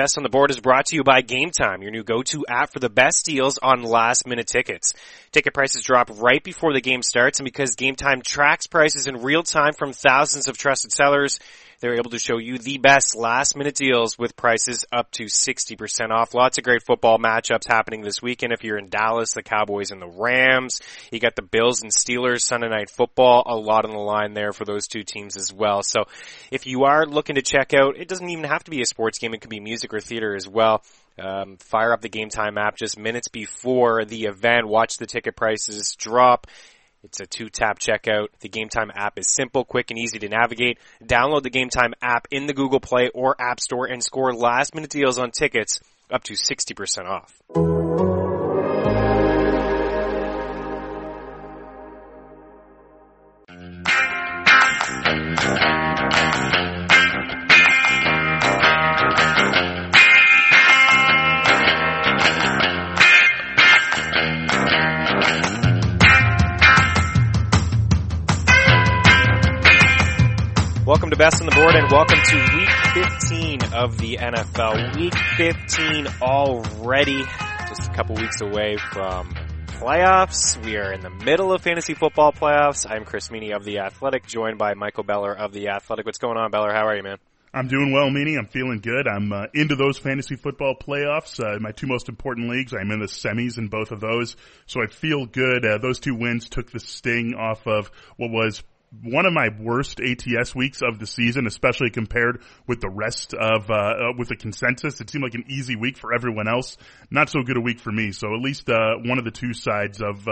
Best on the Board is brought to you by Game Time, your new go-to app for the best deals on last-minute tickets. Ticket prices drop right before the game starts, and because Game Time tracks prices in real time from thousands of trusted sellers, they're able to show you the best last-minute deals with prices up to 60% off. Lots of great football matchups happening this weekend. If you're in Dallas, the Cowboys and the Rams. You got the Bills and Steelers Sunday Night Football. A lot on the line there for those two teams as well. So if you are looking to check out, it doesn't even have to be a sports game. It could be music or theater as well. Fire up the Game Time app just minutes before the event. Watch the ticket prices drop. It's a two-tap checkout. The Game Time app is simple, quick, and easy to navigate. Download the Game Time app in the Google Play or App Store and score last-minute deals on tickets up to 60% off. Welcome to Best on the Board and welcome to Week 15 of the NFL. Week 15 already, just a couple weeks away from playoffs. We are in the middle of fantasy football playoffs. I'm Chris Meany of The Athletic, joined by Michael Beller of The Athletic. What's going on, Beller? How are you, man? I'm doing well, Meany. I'm feeling good. I'm into those fantasy football playoffs. My two most important leagues, I'm in the semis in both of those, so I feel good. Those two wins took the sting off of what was one of my worst ATS weeks of the season, especially compared with the rest of, with the consensus. It seemed like an easy week for everyone else. Not so good a week for me. So at least, one of the two sides of,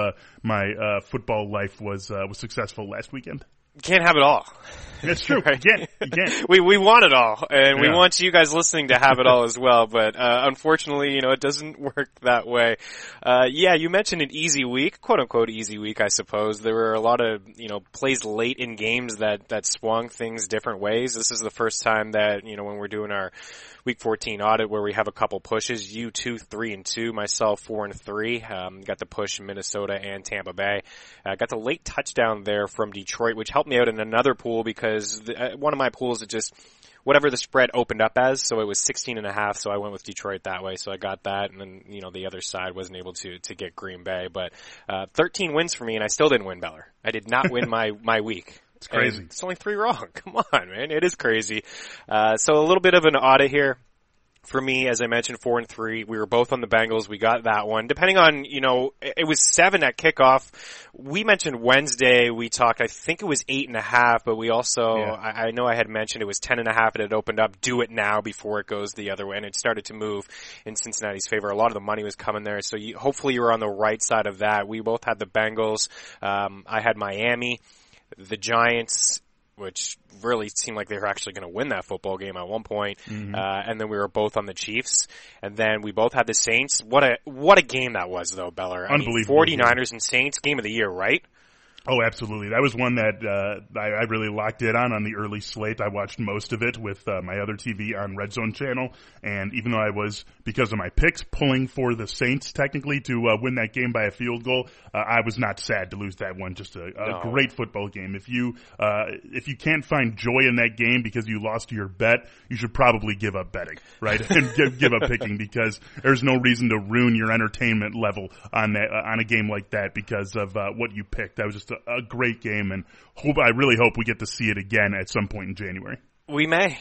my, football life was successful last weekend. You can't have it all. That's true. Right? You can't. We want it all, and we want you guys listening to have it all as well, but unfortunately, it doesn't work that way. You mentioned an easy week, quote-unquote easy week, I suppose. There were a lot of, plays late in games that swung things different ways. This is the first time that, when we're doing our Week 14 audit where we have a couple pushes, you 2-3-2, myself 4-3. Got the push in Minnesota and Tampa Bay. Got the late touchdown there from Detroit, which helped me out in another pool because one of my pools, it just, whatever the spread opened up as, so it was 16.5, so I went with Detroit that way, so I got that, and then, the other side wasn't able to get Green Bay, but 13 wins for me, and I still didn't win, Beller. I did not win my week. It's crazy. And it's only 3 wrong. Come on, man. It is crazy. So a little bit of an audit here. For me, as I mentioned, 4-3. We were both on the Bengals. We got that one. Depending on, it was 7 at kickoff. We mentioned Wednesday. We talked, I think it was 8.5, but we also, I know I had mentioned it was 10.5. It had opened up. Do it now before it goes the other way. And it started to move in Cincinnati's favor. A lot of the money was coming there. So hopefully you were on the right side of that. We both had the Bengals. I had Miami. The Giants, which really seemed like they were actually going to win that football game at one point. Mm-hmm. And then we were both on the Chiefs. And then we both had the Saints. What a game that was, though, Beller. Unbelievable. 49ers and Saints, game of the year, right? Oh, absolutely. That was one that I really locked in on the early slate. I watched most of it with my other TV on Red Zone channel, and even though I was, because of my picks, pulling for the Saints technically to win that game by a field goal, I was not sad to lose that one. Just a great football game. If you can't find joy in that game because you lost your bet, you should probably give up betting, right? And give up picking, because there's no reason to ruin your entertainment level on a game like that because of what you picked. That was just a great game, and I really hope we get to see it again at some point in January. We may.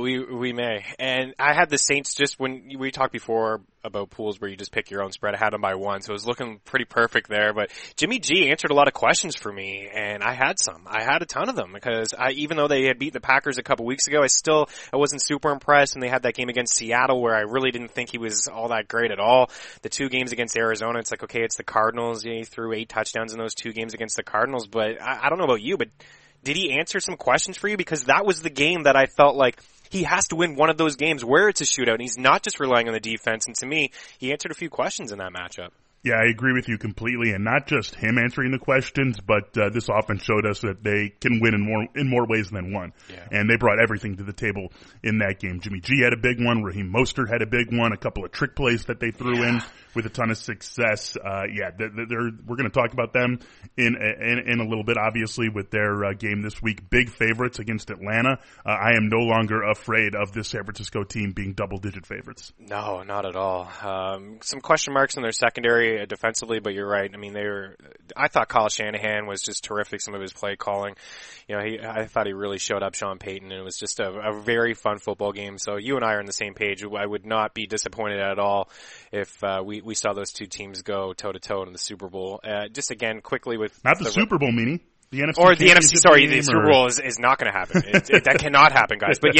We may. And I had the Saints, just when we talked before about pools where you just pick your own spread. I had them by 1, so it was looking pretty perfect there. But Jimmy G answered a lot of questions for me, and I had some. I had a ton of them because even though they had beaten the Packers a couple weeks ago, I wasn't super impressed. And they had that game against Seattle where I really didn't think he was all that great at all. The 2 games against Arizona, it's like, okay, it's the Cardinals. He threw 8 touchdowns in those 2 games against the Cardinals. But I don't know about you, but did he answer some questions for you? Because that was the game that I felt like he has to win one of those games where it's a shootout, and he's not just relying on the defense. And to me, he answered a few questions in that matchup. Yeah, I agree with you completely, and not just him answering the questions, but this offense showed us that they can win in more ways than one. Yeah. And they brought everything to the table in that game. Jimmy G had a big one. Raheem Mostert had a big one. A couple of trick plays that they threw in with a ton of success. We're going to talk about them in a little bit, obviously, with their game this week. Big favorites against Atlanta. I am no longer afraid of this San Francisco team being double-digit favorites. No, not at all. Some question marks in their secondary defensively, but you're right. I mean, I thought Kyle Shanahan was just terrific. Some of his play calling, I thought he really showed up Sean Payton, and it was just a very fun football game. So you and I are on the same page. I would not be disappointed at all if we saw those two teams go toe to toe in the Super Bowl. Just again, quickly with not the Super Bowl, meaning. The NFC or the NFC, sorry, the Super Bowl is not going to happen. That cannot happen, guys. But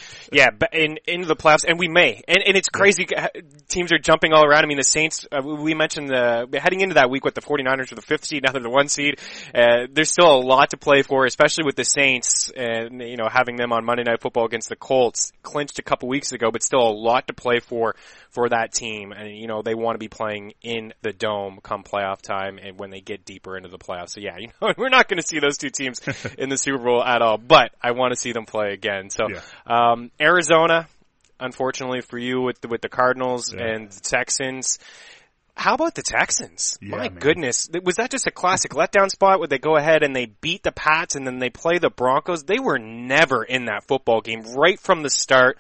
into the playoffs, and we may. And it's crazy. Teams are jumping all around. I mean, the Saints, we mentioned heading into that week with the 49ers were the 5th seed, now they're the 1 seed. There's still a lot to play for, especially with the Saints, and, having them on Monday Night Football against the Colts, clinched a couple weeks ago, but still a lot to play for that team. And, they want to be playing in the Dome come playoff time and when they get deeper into the playoffs. So yeah, we're not going to see those two teams in the Super Bowl at all, but I want to see them play again. So, Arizona, unfortunately for you with the Cardinals and the Texans. How about the Texans? Yeah, My goodness. Was that just a classic letdown spot where they go ahead and they beat the Pats and then they play the Broncos? They were never in that football game right from the start.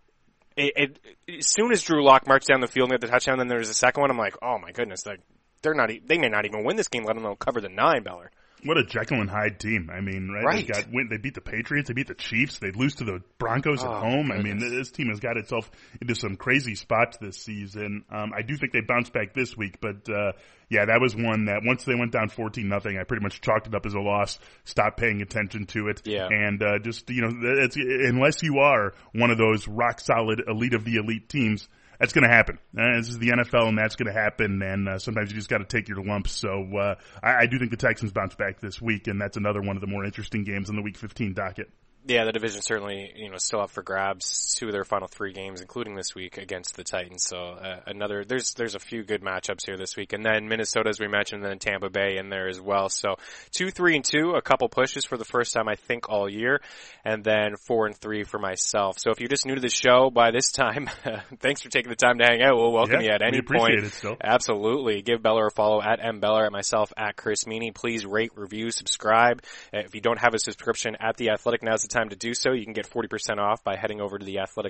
As soon as Drew Lock marched down the field and got the touchdown, then there was a second one. I'm like, oh my goodness, they may not even win this game, let alone cover the 9, Beller. What a Jekyll and Hyde team. I mean, right? They beat the Patriots, they beat the Chiefs, they lose to the Broncos at home. Goodness. I mean, this team has got itself into some crazy spots this season. I do think they bounced back this week, but that was one that once they went down 14-0, I pretty much chalked it up as a loss, stopped paying attention to it. Yeah. And it's unless you are one of those rock solid elite of the elite teams, that's going to happen. This is the NFL, and that's going to happen, and sometimes you just got to take your lumps. So I do think the Texans bounce back this week, and that's another one of the more interesting games on the Week 15 docket. Yeah, the division certainly, still up for grabs. 2 of their final 3 games, including this week against the Titans. So there's a few good matchups here this week, and then Minnesota, as we mentioned, and then Tampa Bay in there as well. So 2-3-2, a couple pushes for the first time I think all year, and then 4-3 for myself. So if you're just new to the show by this time, thanks for taking the time to hang out. We'll welcome you at any point. It still. Absolutely, give Beller a follow at MBeller, at myself at Chris Meany. Please rate, review, subscribe. If you don't have a subscription at The Athletic, now's the time to do so. You can get 40% off by heading over to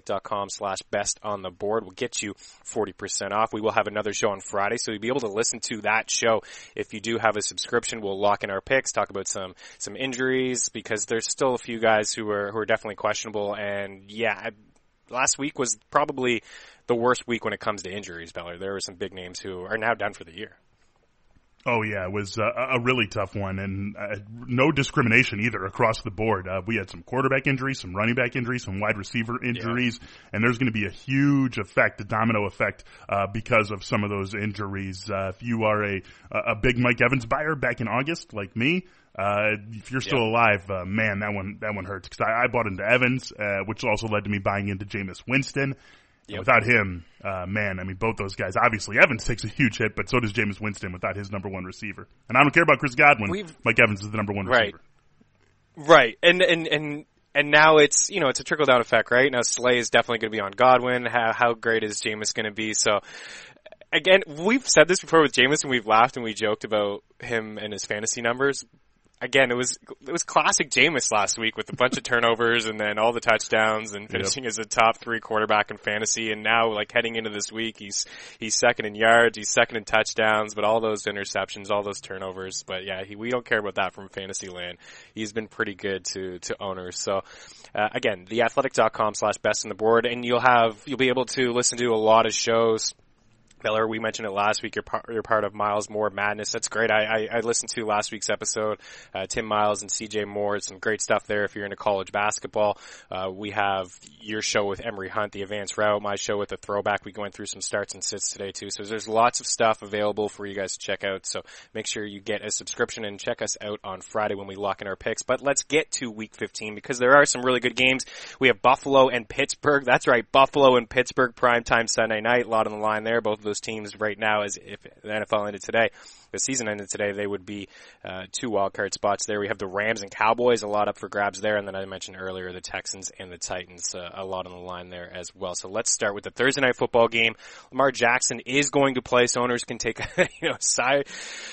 theathletic.com/bestontheboard. We'll get you 40% off. We will have another show on Friday, so you'll be able to listen to that show. If you do have a subscription, we'll lock in our picks, talk about some injuries, because there's still a few guys who are definitely questionable. And last week was probably the worst week when it comes to injuries, Beller. There were some big names who are now done for the year. Oh yeah, it was a really tough one, and no discrimination either across the board. We had some quarterback injuries, some running back injuries, some wide receiver injuries, and there's going to be a huge effect, a domino effect, because of some of those injuries. If you are a big Mike Evans buyer back in August, like me, if you're still alive, man, that one hurts, because I bought into Evans, which also led to me buying into Jameis Winston. Yep. Without him, both those guys, obviously Evans takes a huge hit, but so does Jameis Winston without his number 1 receiver. And I don't care about Chris Godwin. Mike Evans is the number 1 receiver. Right. And now it's a trickle down effect, right? Now Slay is definitely going to be on Godwin. How great is Jameis going to be? So again, we've said this before with Jameis, and we've laughed and we joked about him and his fantasy numbers. Again, it was classic Jameis last week with a bunch of turnovers and then all the touchdowns and finishing as a top 3 quarterback in fantasy. And now, heading into this week, he's second in yards, he's second in touchdowns, but all those interceptions, all those turnovers. But we don't care about that from fantasy land. He's been pretty good to owners. So, again, theathletic.com/bestontheboard, and you'll be able to listen to a lot of shows. Beller, we mentioned it last week. You're part of Miles Moore Madness. That's great. I listened to last week's episode. Tim Miles and CJ Moore. Some great stuff there if you're into college basketball. We have your show with Emery Hunt, the advanced route. My show with the throwback. We went through some starts and sits today too. So there's lots of stuff available for you guys to check out. So make sure you get a subscription and check us out on Friday when we lock in our picks. But let's get to Week 15 because there are some really good games. We have Buffalo and Pittsburgh. That's right, Buffalo and Pittsburgh primetime Sunday night. A lot on the line there. Both of those teams right now, as if the NFL ended today, the season ended today, they would be 2 wildcard spots there. We have the Rams and Cowboys, a lot up for grabs there, and then I mentioned earlier the Texans and the Titans, a lot on the line there as well. So let's start with the Thursday night football game. Lamar Jackson is going to play, so owners can take a sigh.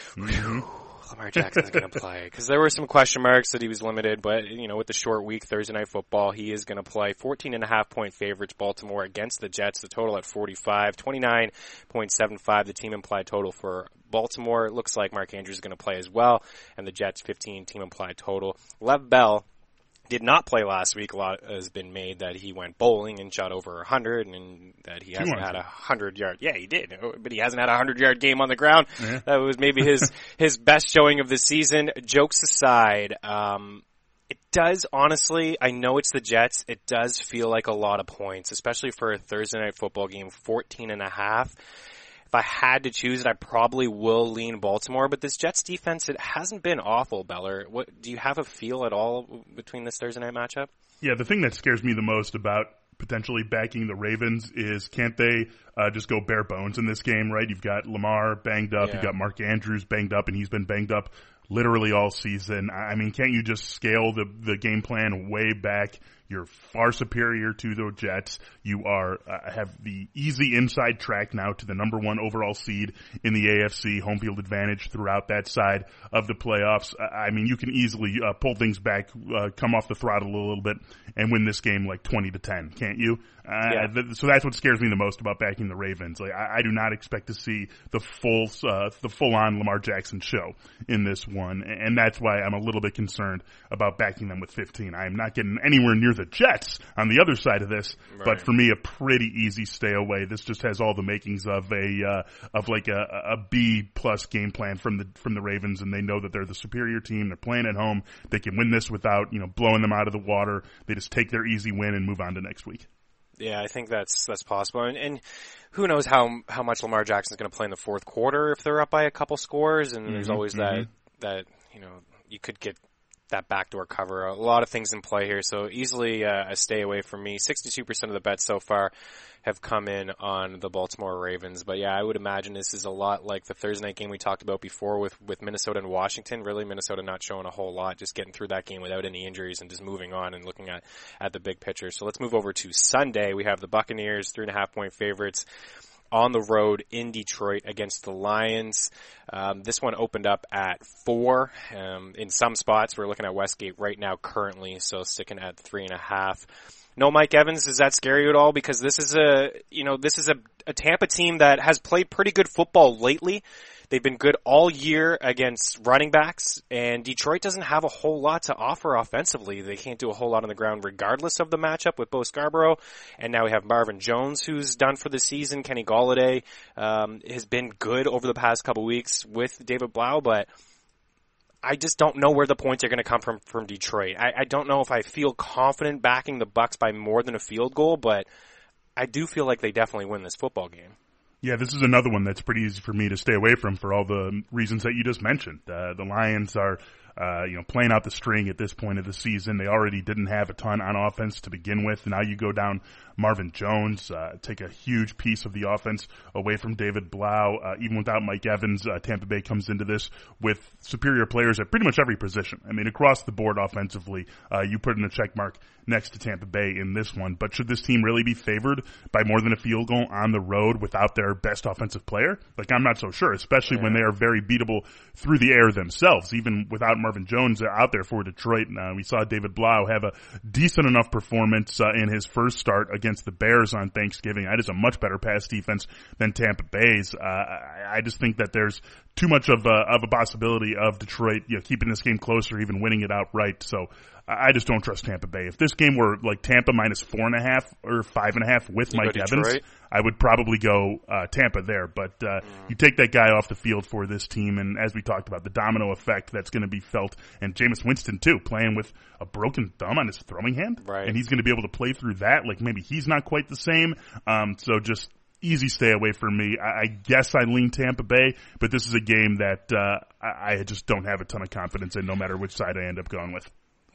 Lamar Jackson's going to play, because there were some question marks that he was limited, but with the short week, Thursday night football, he is going to play. 14.5 point favorites, Baltimore against the Jets, the total at 45, 29.75 the team implied total for Baltimore. It looks like Mark Andrews is going to play as well, and the Jets 15 team implied total. Lev Bell did not play last week. A lot has been made that he went bowling and shot over 100, and that he hasn't had a 100-yard. Yeah, he did, but he hasn't had a 100-yard game on the ground. Yeah. That was maybe his best showing of the season. Jokes aside, it does, honestly, I know it's the Jets. It does feel like a lot of points, especially for a Thursday night football game, 14.5. If I had to choose it, I probably will lean Baltimore, but this Jets defense, it hasn't been awful, Beller. Do you have a feel at all between this Thursday night matchup? Yeah, the thing that scares me the most about potentially backing the Ravens is, can't they just go bare bones in this game, right? You've got Lamar banged up, you've got Mark Andrews banged up, and he's been banged up literally all season. I mean, can't you just scale the game plan way back? You're far superior to the Jets. You have the easy inside track now to the number 1 overall seed in the AFC, home field advantage throughout that side of the playoffs. I mean, you can easily pull things back, come off the throttle a little bit, and win this game like 20-10, can't you? So that's what scares me the most about backing the Ravens. Like, I do not expect to see the full-on Lamar Jackson show in this one, and that's why I'm a little bit concerned about backing them with 15. I am not getting anywhere near the Jets on the other side of this, right. But for me, a pretty easy stay away. This just has all the makings of a B plus game plan from the Ravens, and they know that they're the superior team. They're playing at home. They can win this without blowing them out of the water. They just take their easy win and move on to next week. Yeah, I think that's possible. And who knows how much Lamar Jackson's going to play in the fourth quarter if they're up by a couple scores, and there's always that you could get that backdoor cover. A lot of things in play here, so easily a stay away from me. 62% of the bets so far have come in on the Baltimore Ravens. But yeah, I would imagine this is a lot like the Thursday night game we talked about before with Minnesota and Washington. Really, Minnesota not showing a whole lot, just getting through that game without any injuries and just moving on and looking at the big picture. So let's move over to Sunday. We have the Buccaneers, 3.5 point favorites on the road in Detroit against the Lions. This one opened up at 4. In some spots, we're looking at Westgate right now currently, so sticking at 3.5. No Mike Evans, does that scare you at all? Because this is a Tampa team that has played pretty good football lately. They've been good all year against running backs, and Detroit doesn't have a whole lot to offer offensively. They can't do a whole lot on the ground regardless of the matchup with Bo Scarborough. And now we have Marvin Jones, who's done for the season. Kenny Golladay has been good over the past couple weeks with David Blau, but I just don't know where the points are going to come from Detroit. I don't know if I feel confident backing the Bucs by more than a field goal, but I do feel like they definitely win this football game. Yeah, this is another one that's pretty easy for me to stay away from for all the reasons that you just mentioned. The Lions are playing out the string at this point of the season. They already didn't have a ton on offense to begin with. Now you go down Marvin Jones, take a huge piece of the offense away from David Blau. Even without Mike Evans, Tampa Bay comes into this with superior players at pretty much every position. I mean, across the board offensively, you put in a check mark next to Tampa Bay in this one. But should this team really be favored by more than a field goal on the road without their best offensive player? Like, I'm not so sure, especially when they are very beatable through the air themselves, even without Marvin Jones out there for Detroit. We saw David Blau have a decent enough performance in his first start against the Bears on Thanksgiving. That is a much better pass defense than Tampa Bay's. I just think that there's too much of a possibility of Detroit, keeping this game close or even winning it outright. So I just don't trust Tampa Bay. If this game were like Tampa minus 4.5 or 5.5 with Mike Evans, I would probably go Tampa there. But you take that guy off the field for this team, and as we talked about, the domino effect that's going to be felt. And Jameis Winston, too, playing with a broken thumb on his throwing hand. Right. And he's going to be able to play through that. Like, maybe he's not quite the same. So just easy stay away from me. I guess I lean Tampa Bay, but this is a game that I just don't have a ton of confidence in, no matter which side I end up going with.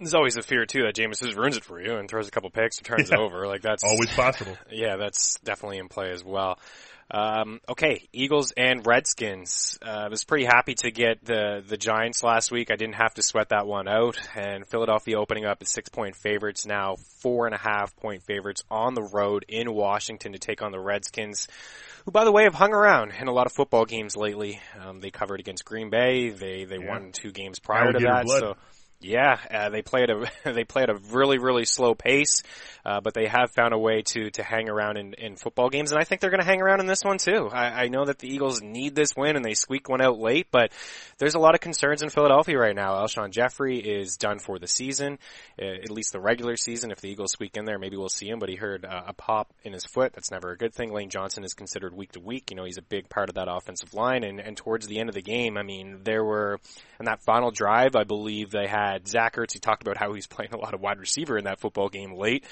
There's always a fear too that Jameis just ruins it for you and throws a couple picks and turns it over. Like that's always possible. Yeah, that's definitely in play as well. Okay, Eagles and Redskins. I was pretty happy to get the Giants last week. I didn't have to sweat that one out. And Philadelphia opening up as 6-point favorites, now 4.5-point favorites on the road in Washington to take on the Redskins, who, by the way, have hung around in a lot of football games lately. They covered against Green Bay. They won 2 games prior to that. So. Yeah, they play at a really, really slow pace, but they have found a way to hang around in football games, and I think they're going to hang around in this one too. I know that the Eagles need this win, and they squeak one out late, but there's a lot of concerns in Philadelphia right now. Alshon Jeffrey is done for the season, at least the regular season. If the Eagles squeak in there, maybe we'll see him, but he heard a pop in his foot. That's never a good thing. Lane Johnson is considered week to week. You know, he's a big part of that offensive line, and towards the end of the game, I mean, there were, in that final drive, I believe they had Zach Ertz. He talked about how he's playing a lot of wide receiver in that football game late.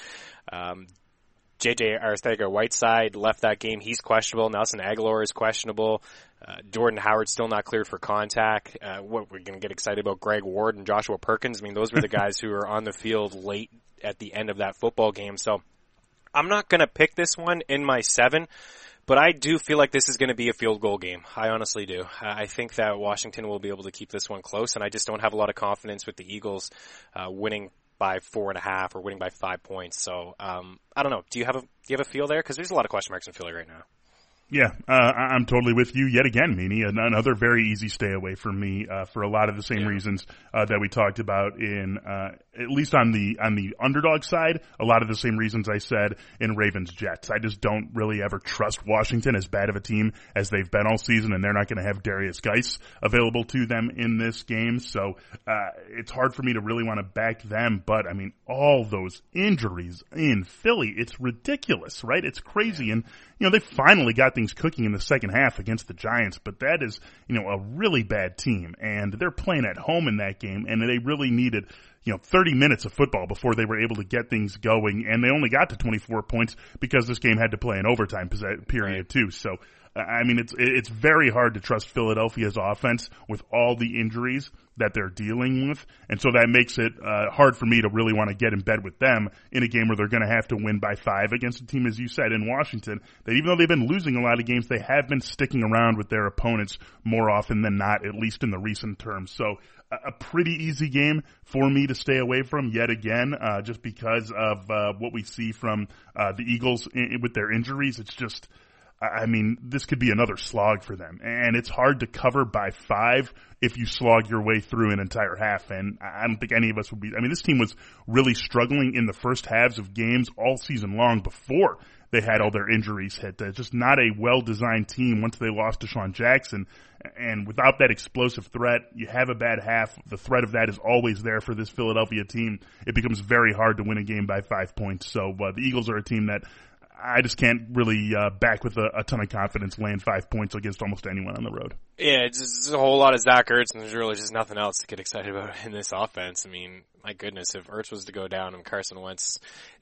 J.J. Arcega-Whiteside left that game. He's questionable. Nelson Aguilar is questionable. Jordan Howard still not cleared for contact. We're going to get excited about Greg Ward and Joshua Perkins. I mean, those were the guys who were on the field late at the end of that football game. So I'm not going to pick this one in my 7. But I do feel like this is going to be a field goal game. I honestly do. I think that Washington will be able to keep this one close, and I just don't have a lot of confidence with the Eagles winning by 4.5 or winning by 5 points. So I don't know. Do you have a feel there? Because there's a lot of question marks in Philly right now. Yeah, I'm totally with you yet again, Meanie. Another very easy stay away from me for a lot of the same reasons that we talked about in at least on the underdog side. A lot of the same reasons I said in Ravens Jets. I just don't really ever trust Washington, as bad of a team as they've been all season, and they're not going to have Darius Geis available to them in this game. So it's hard for me to really want to back them. But I mean, all those injuries in Philly, it's ridiculous, right? It's crazy, and you know they finally got things cooking in the second half against the Giants, but that is, you know, a really bad team, and they're playing at home in that game, and they really needed, you know, 30 minutes of football before they were able to get things going, and they only got to 24 points because this game had to play an overtime period too. So, I mean, it's very hard to trust Philadelphia's offense with all the injuries that they're dealing with, and so that makes it hard for me to really want to get in bed with them in a game where they're going to have to win by 5 against a team, as you said, in Washington, that even though they've been losing a lot of games, they have been sticking around with their opponents more often than not, at least in the recent terms. So a pretty easy game for me to stay away from yet again, just because of what we see from the Eagles with their injuries. It's just, I mean, this could be another slog for them, and it's hard to cover by 5 if you slog your way through an entire half, and I don't think any of us would be. I mean, this team was really struggling in the first halves of games all season long before they had all their injuries hit. Just not a well-designed team once they lost Deshaun Jackson, and without that explosive threat, you have a bad half. The threat of that is always there for this Philadelphia team. It becomes very hard to win a game by 5 points, so the Eagles are a team that I just can't really back with a ton of confidence laying 5 points against almost anyone on the road. Yeah, it's just a whole lot of Zach Ertz, and there's really just nothing else to get excited about in this offense. I mean, my goodness, if Ertz was to go down and Carson Wentz,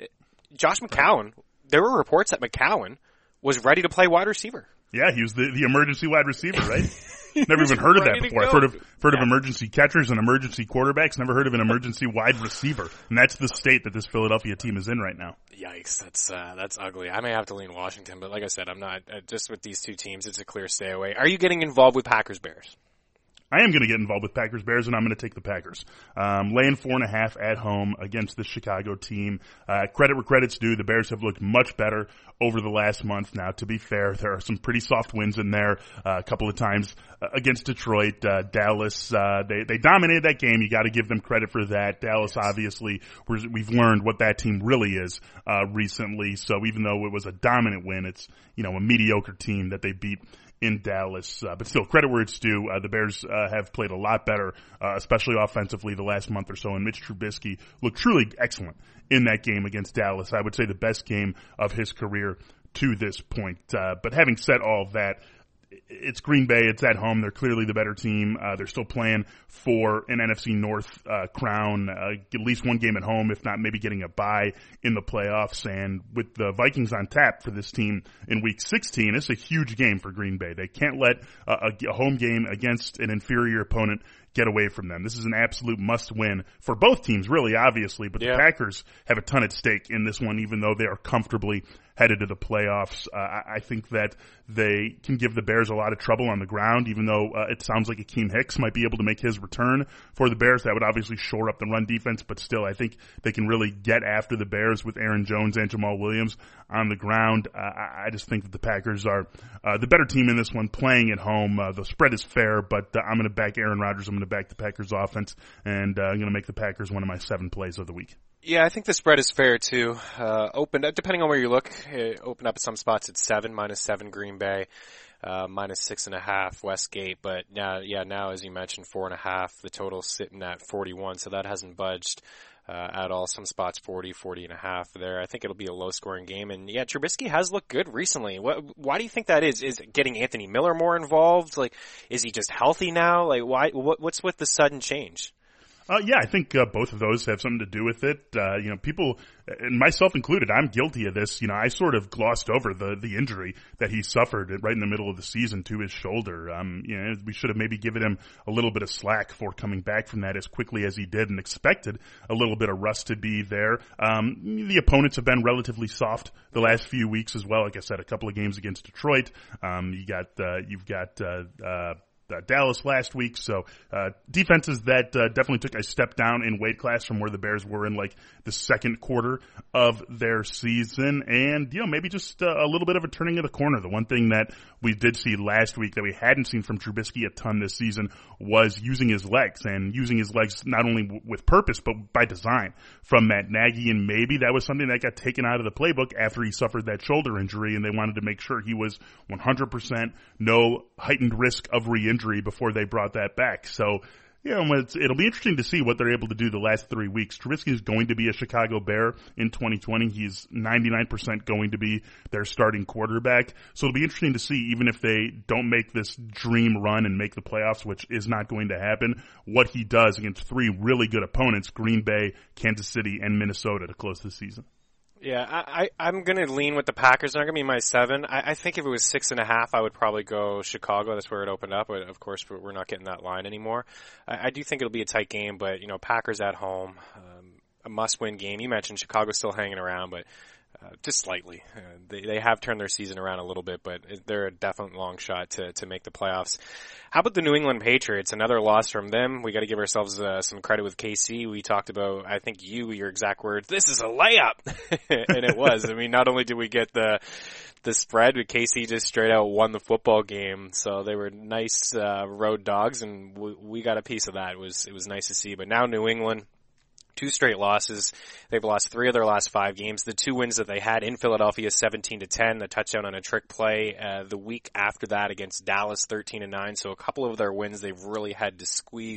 Josh McCown, there were reports that McCown was ready to play wide receiver. Yeah, he was the emergency wide receiver, right? Never even heard of that before. I've heard of emergency catchers and emergency quarterbacks. Never heard of an emergency wide receiver. And that's the state that this Philadelphia team is in right now. Yikes, that's ugly. I may have to lean Washington, but like I said, I'm not. Just with these two teams, it's a clear stay away. Are you getting involved with Packers-Bears? I am going to get involved with Packers-Bears, and I'm going to take the Packers. Laying 4.5 at home against the Chicago team. Credit where credit's due. The Bears have looked much better over the last month. Now, to be fair, there are some pretty soft wins in there. A couple of times against Detroit, Dallas. They dominated that game. You got to give them credit for that. Dallas, obviously, we've learned what that team really is recently. So even though it was a dominant win, it's, you know, a mediocre team that they beat in Dallas, but still, credit where it's due. The Bears have played a lot better, especially offensively the last month or so, and Mitch Trubisky looked truly excellent in that game against Dallas. I would say the best game of his career to this point. But having said all of that, it's Green Bay. It's at home. They're clearly the better team. They're still playing for an NFC North crown, at least one game at home, if not maybe getting a bye in the playoffs. And with the Vikings on tap for this team in Week 16, it's a huge game for Green Bay. They can't let a home game against an inferior opponent get away from them. This is an absolute must-win for both teams, really, obviously, but the Packers have a ton at stake in this one, even though they are comfortably headed to the playoffs. I think that they can give the Bears a lot of trouble on the ground, even though it sounds like Akeem Hicks might be able to make his return for the Bears. That would obviously shore up the run defense, but still, I think they can really get after the Bears with Aaron Jones and Jamal Williams on the ground. I just think that the Packers are the better team in this one, playing at home. The spread is fair, but I'm going to back Aaron Rodgers. I'm going to back the Packers offense, and I'm going to make the Packers one of my 7 plays of the week. Yeah, I think the spread is fair too. Open, depending on where you look, open up at some spots at 7, -7 Green Bay, -6.5 Westgate. But now as you mentioned, 4.5. The total's sitting at 41, so that hasn't budged at all. Some spots 40.5 there. I think it'll be a low scoring game. And yeah, Trubisky has looked good recently. Why do you think that is? Is it getting Anthony Miller more involved? Like, is he just healthy now? Like, what's with the sudden change? I think both of those have something to do with it. People, and myself included, I'm guilty of this. I sort of glossed over the injury that he suffered right in the middle of the season to his shoulder. We should have maybe given him a little bit of slack for coming back from that as quickly as he did, and expected a little bit of rust to be there. The opponents have been relatively soft the last few weeks as well. Like I said, a couple of games against Detroit. You've got Dallas last week. So defenses that definitely took a step down in weight class from where the Bears were in like the second quarter of their season. And, maybe just a little bit of a turning of the corner. The one thing that we did see last week that we hadn't seen from Trubisky a ton this season was using his legs, and using his legs not only with purpose but by design from Matt Nagy. And maybe that was something that got taken out of the playbook after he suffered that shoulder injury, and they wanted to make sure he was 100% no heightened risk of re-injury before they brought that back. So, it'll be interesting to see what they're able to do the last 3 weeks. Trubisky is going to be a Chicago Bear in 2020. He's 99% going to be their starting quarterback. So it'll be interesting to see, even if they don't make this dream run and make the playoffs, which is not going to happen, what he does against 3 really good opponents, Green Bay, Kansas City, and Minnesota, to close the season. Yeah, I'm going to lean with the Packers. They're not going to be my 7. I think if it was 6.5, I would probably go Chicago. That's where it opened up. But of course, we're not getting that line anymore. I do think it'll be a tight game, but, Packers at home, a must-win game. You mentioned Chicago's still hanging around, but just slightly. They have turned their season around a little bit, but they're a definite long shot to make the playoffs. How about the New England Patriots? Another loss from them. We got to give ourselves some credit with KC. We talked about, I think your exact words, this is a layup. And it was. I mean, not only did we get the spread, but KC just straight out won the football game. So they were nice road dogs, and we got a piece of that. It was nice to see. But now New England, 2 straight losses. They've lost 3 of their last 5 games. The 2 wins that they had in Philadelphia, 17-10, the touchdown on a trick play. The week after that against Dallas, 13-9. So a couple of their wins they've really had to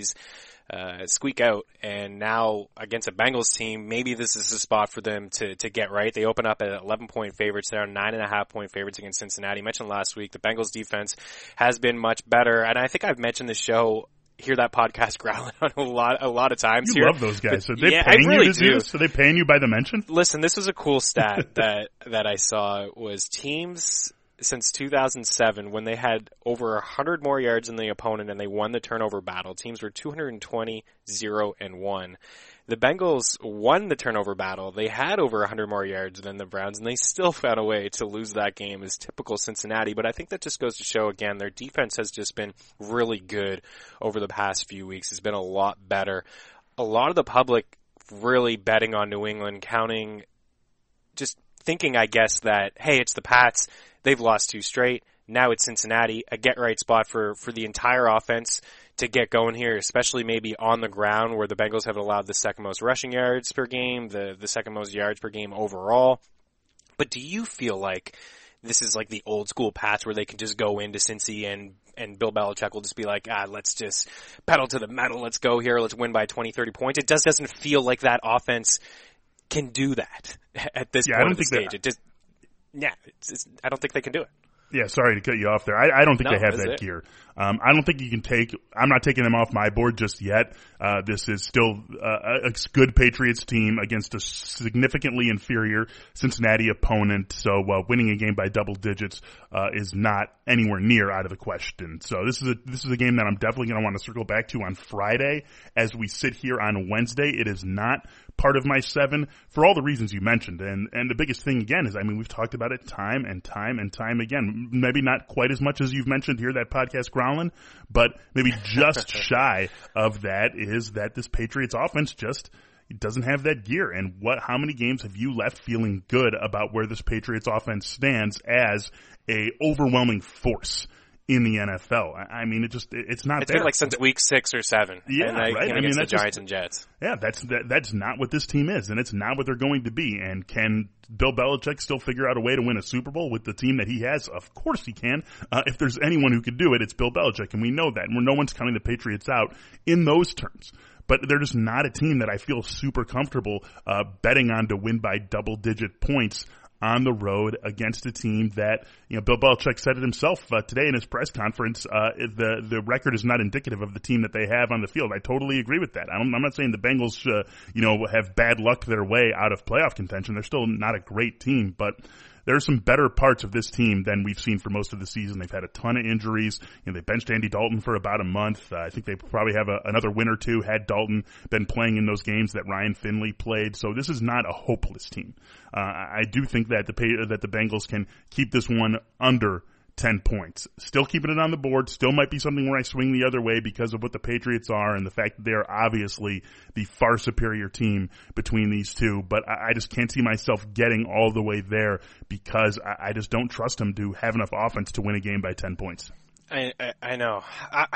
squeak out. And now against a Bengals team, maybe this is a spot for them to get right. They open up at 11-point favorites. They're 9.5-point favorites against Cincinnati. I mentioned last week the Bengals defense has been much better. And I think I've mentioned the show, hear that podcast growling on a lot of times. You love those guys. So they paying you to do this? So they paying you by the mention? Listen, this was a cool stat that I saw. Was teams since 2007, when they had over 100 more yards than the opponent and they won the turnover battle, teams were 220-0-1. The Bengals won the turnover battle. They had over 100 more yards than the Browns, and they still found a way to lose that game. Is typical Cincinnati, but I think that just goes to show, again, their defense has just been really good over the past few weeks. It's been a lot better. A lot of the public really betting on New England, just thinking, I guess, that, hey, it's the Pats. They've lost 2 straight. Now it's Cincinnati, a get-right spot for the entire offense to get going here, especially maybe on the ground, where the Bengals have allowed the second most rushing yards per game, the second most yards per game overall. But do you feel like this is like the old school Pats where they can just go into Cincy and Bill Belichick will just be like, let's just pedal to the metal, let's go here, let's win by 20, 30 points? It just doesn't feel like that offense can do that at this point of the stage. I don't think they can do it. Yeah, sorry to cut you off there. I don't think they have that gear. I don't think you can I'm not taking them off my board just yet. This is still a good Patriots team against a significantly inferior Cincinnati opponent. So winning a game by double digits is not anywhere near out of the question. So this is a game that I'm definitely going to want to circle back to on Friday as we sit here on Wednesday. It is not part of my 7 for all the reasons you mentioned. And the biggest thing again is, we've talked about it time and time and time again. Maybe not quite as much as you've mentioned here, that podcast growling, but maybe just shy of that is that this Patriots offense just doesn't have that gear. And how many games have you left feeling good about where this Patriots offense stands as a overwhelming force in the NFL? It's not it's there. Been like since week 6 or 7. Yeah, and right. Against the Giants and Jets. Yeah, that's not what this team is, and it's not what they're going to be. And can Bill Belichick still figure out a way to win a Super Bowl with the team that he has? Of course he can. If there's anyone who could do it, it's Bill Belichick, and we know that. And no one's counting the Patriots out in those terms. But they're just not a team that I feel super comfortable betting on to win by double-digit points on the road against a team that, Bill Belichick said it himself today in his press conference. The record is not indicative of the team that they have on the field. I totally agree with that. I'm not saying the Bengals, have bad luck their way out of playoff contention. They're still not a great team, but there are some better parts of this team than we've seen for most of the season. They've had a ton of injuries. They benched Andy Dalton for about a month. I think they probably have another win or two had Dalton been playing in those games that Ryan Finley played. So this is not a hopeless team. I do think that the Bengals can keep this one under 10 points. Still keeping it on the board. Still might be something where I swing the other way because of what the Patriots are and the fact that they are obviously the far superior team between these two. But I just can't see myself getting all the way there because I just don't trust them to have enough offense to win a game by 10 points. I know.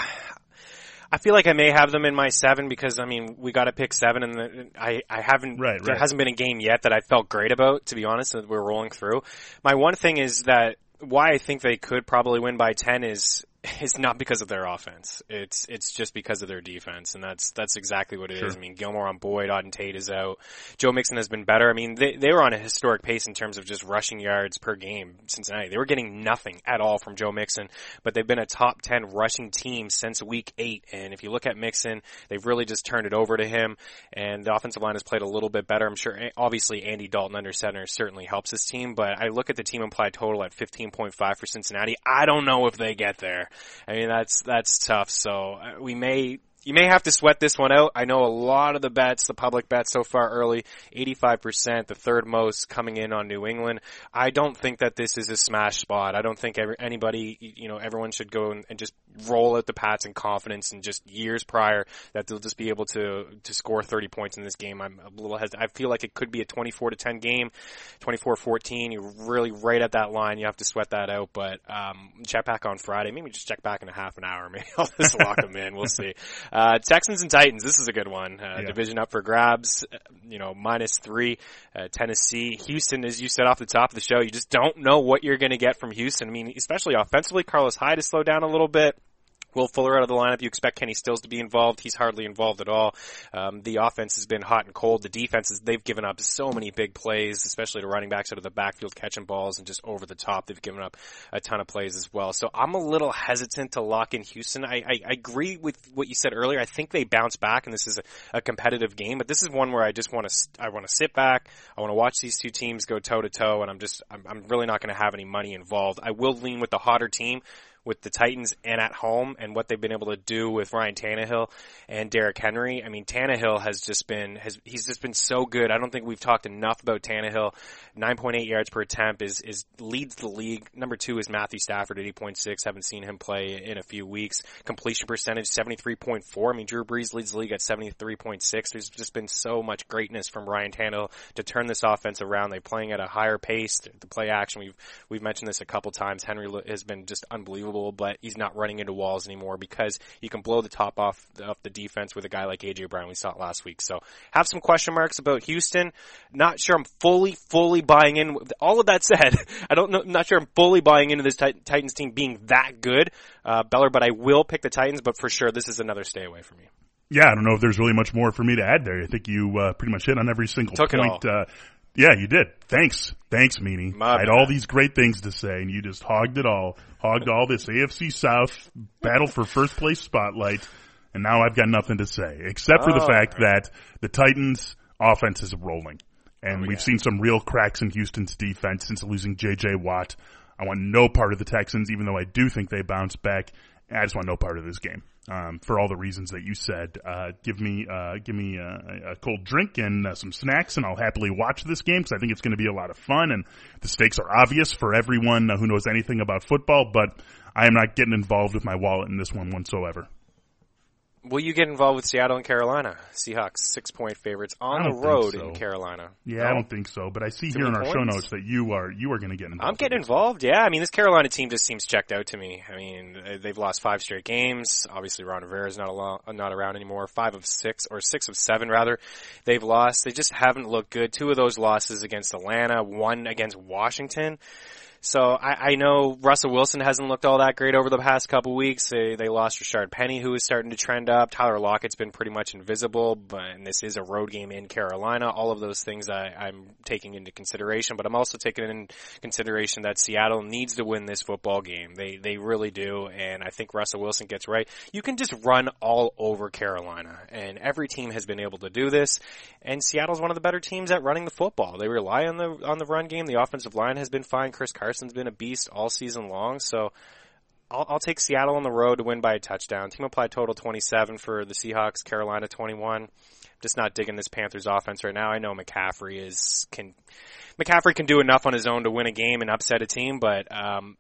I feel like I may have them in my 7 because, we got to pick 7 and I haven't, right. There hasn't been a game yet that I felt great about, to be honest, that we're rolling through. My one thing is that why I think they could probably win by 10 is not because of their offense. It's just because of their defense, and that's exactly what it is. Gilmore on Boyd, Auden Tate is out. Joe Mixon has been better. They were on a historic pace in terms of just rushing yards per game. Cincinnati, they were getting nothing at all from Joe Mixon, but they've been a top 10 rushing team since week 8. And if you look at Mixon, they've really just turned it over to him, and the offensive line has played a little bit better. I'm sure, obviously, Andy Dalton under center certainly helps this team, but I look at the team implied total at 15.5 for Cincinnati. I don't know if they get there. That's tough. So you may have to sweat this one out. I know a lot of the bets, the public bets so far early, 85%, the third most coming in on New England. I don't think that this is a smash spot. I don't think everyone should go and just roll out the Pats in confidence and just years prior that they'll just be able to score 30 points in this game. I'm a little hesitant. I feel like it could be a 24-10 game, 24-14. You're really right at that line. You have to sweat that out, but check back on Friday. Maybe just check back in a half an hour. Maybe I'll just lock them in. We'll see. Texans and Titans, this is a good one. Division up for grabs, -3. Tennessee. Houston, as you said off the top of the show, you just don't know what you're going to get from Houston. Especially offensively, Carlos Hyde has slowed down a little bit. Will Fuller out of the lineup. You expect Kenny Stills to be involved. He's hardly involved at all. The offense has been hot and cold. The defenses, they've given up so many big plays, especially to running backs out of the backfield catching balls and just over the top. They've given up a ton of plays as well. So I'm a little hesitant to lock in Houston. I agree with what you said earlier. I think they bounce back and this is a competitive game, but this is one where I just want to sit back. I want to watch these two teams go toe to toe, and I'm really not going to have any money involved. I will lean with the hotter team, with the Titans and at home, and what they've been able to do with Ryan Tannehill and Derrick Henry. Tannehill he's just been so good. I don't think we've talked enough about Tannehill. 9.8 yards per attempt leads the league. Number 2 is Matthew Stafford at 8.6. Haven't seen him play in a few weeks. Completion percentage 73.4. Drew Brees leads the league at 73.6. There's just been so much greatness from Ryan Tannehill to turn this offense around. They're playing at a higher pace. The play action, we've mentioned this a couple times. Henry has been just unbelievable, but he's not running into walls anymore because you can blow the top off the defense with a guy like A.J. Brown. We saw it last week. So have some question marks about Houston. Not sure I'm fully buying in. All of that said, not sure I'm fully buying into this Titans team being that good, Beller, but I will pick the Titans, but for sure this is another stay away for me. Yeah, I don't know if there's really much more for me to add there. I think you pretty much hit on every single point. Yeah, you did. Thanks, Meanie. I had all these great things to say, and you just hogged it all. Hogged all this AFC South battle for first place spotlight, and now I've got nothing to say, except for the fact that the Titans' offense is rolling. And we've seen some real cracks in Houston's defense since losing J.J. Watt. I want no part of the Texans, even though I do think they bounce back. I just want no part of this game. For all the reasons that you said, give me a cold drink and some snacks, and I'll happily watch this game because I think it's going to be a lot of fun. And the stakes are obvious for everyone who knows anything about football. But I am not getting involved with my wallet in this one whatsoever. Will you get involved with Seattle and Carolina? Seahawks 6-point favorites on the road in Carolina. Yeah, no? I don't think so. But I see here in our show notes that you are going to get involved. I'm getting involved. Yeah, I mean this Carolina team just seems checked out to me. I mean they've lost 5 straight games. Obviously Ron Rivera's not around anymore. 5 of 6 or 6 of 7 rather. They've lost. They just haven't looked good. 2 of those losses against Atlanta. 1 against Washington. So I know Russell Wilson hasn't looked all that great over the past couple weeks. They lost Rashard Penny, who is starting to trend up. Tyler Lockett's been pretty much invisible, and this is a road game in Carolina. All of those things I'm taking into consideration, but I'm also taking in consideration that Seattle needs to win this football game. They really do, and I think Russell Wilson gets right. You can just run all over Carolina, and every team has been able to do this, and Seattle's one of the better teams at running the football. They rely on the run game. The offensive line has been fine. Chris Carson's been a beast all season long, so I'll take Seattle on the road to win by a touchdown. Team applied total 27 for the Seahawks, Carolina 21. Just not digging this Panthers offense right now. I know McCaffrey can do enough on his own to win a game and upset a team, but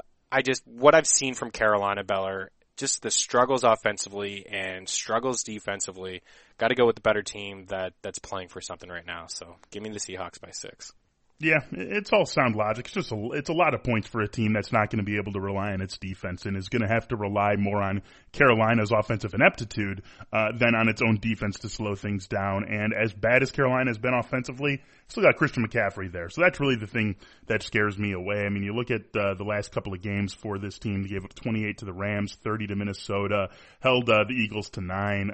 what I've seen from Carolina, Beller, just the struggles offensively and struggles defensively. Got to go with the better team that's playing for something right now. So give me the Seahawks by 6. Yeah, it's all sound logic. It's a lot of points for a team that's not going to be able to rely on its defense and is going to have to rely more on Carolina's offensive ineptitude than on its own defense to slow things down. And as bad as Carolina has been offensively, still got Christian McCaffrey there. So that's really the thing that scares me away. I mean, you look at the last couple of games for this team. They gave up 28 to the Rams, 30 to Minnesota, held the Eagles to 9,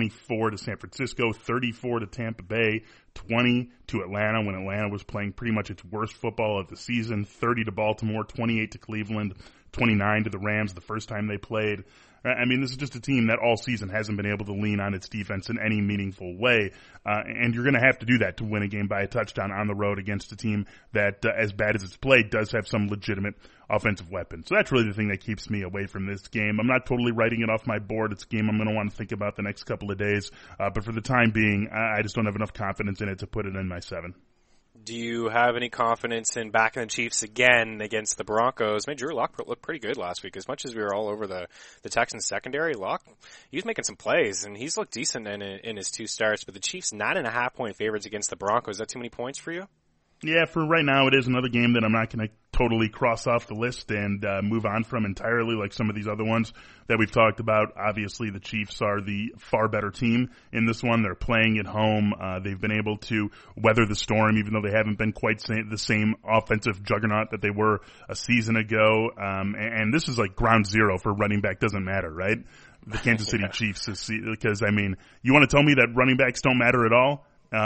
24 to San Francisco, 34 to Tampa Bay, 20 to Atlanta when Atlanta was playing pretty much its worst football of the season, 30 to Baltimore, 28 to Cleveland, 29 to the Rams the first time they played. I mean, this is just a team that all season hasn't been able to lean on its defense in any meaningful way, and you're going to have to do that to win a game by a touchdown on the road against a team that, as bad as it's played, does have some legitimate offensive weapons. So that's really the thing that keeps me away from this game. I'm not totally writing it off my board. It's a game I'm going to want to think about the next couple of days, but for the time being, I just don't have enough confidence in it to put it in my 7. Do you have any confidence in backing the Chiefs again against the Broncos? I mean, Drew Lock looked pretty good last week. As much as we were all over the Texans secondary, Lock, he was making some plays, and he's looked decent in his 2 starts. But the Chiefs, 9.5-point favorites against the Broncos. Is that too many points for you? Yeah, for right now, it is another game that I'm not going to totally cross off the list and move on from entirely like some of these other ones that we've talked about. Obviously, the Chiefs are the far better team in this one. They're playing at home. They've been able to weather the storm, even though they haven't been quite the same offensive juggernaut that they were a season ago. And this is like ground zero for running back doesn't matter, right? The Kansas City Chiefs, because, I mean, you want to tell me that running backs don't matter at all?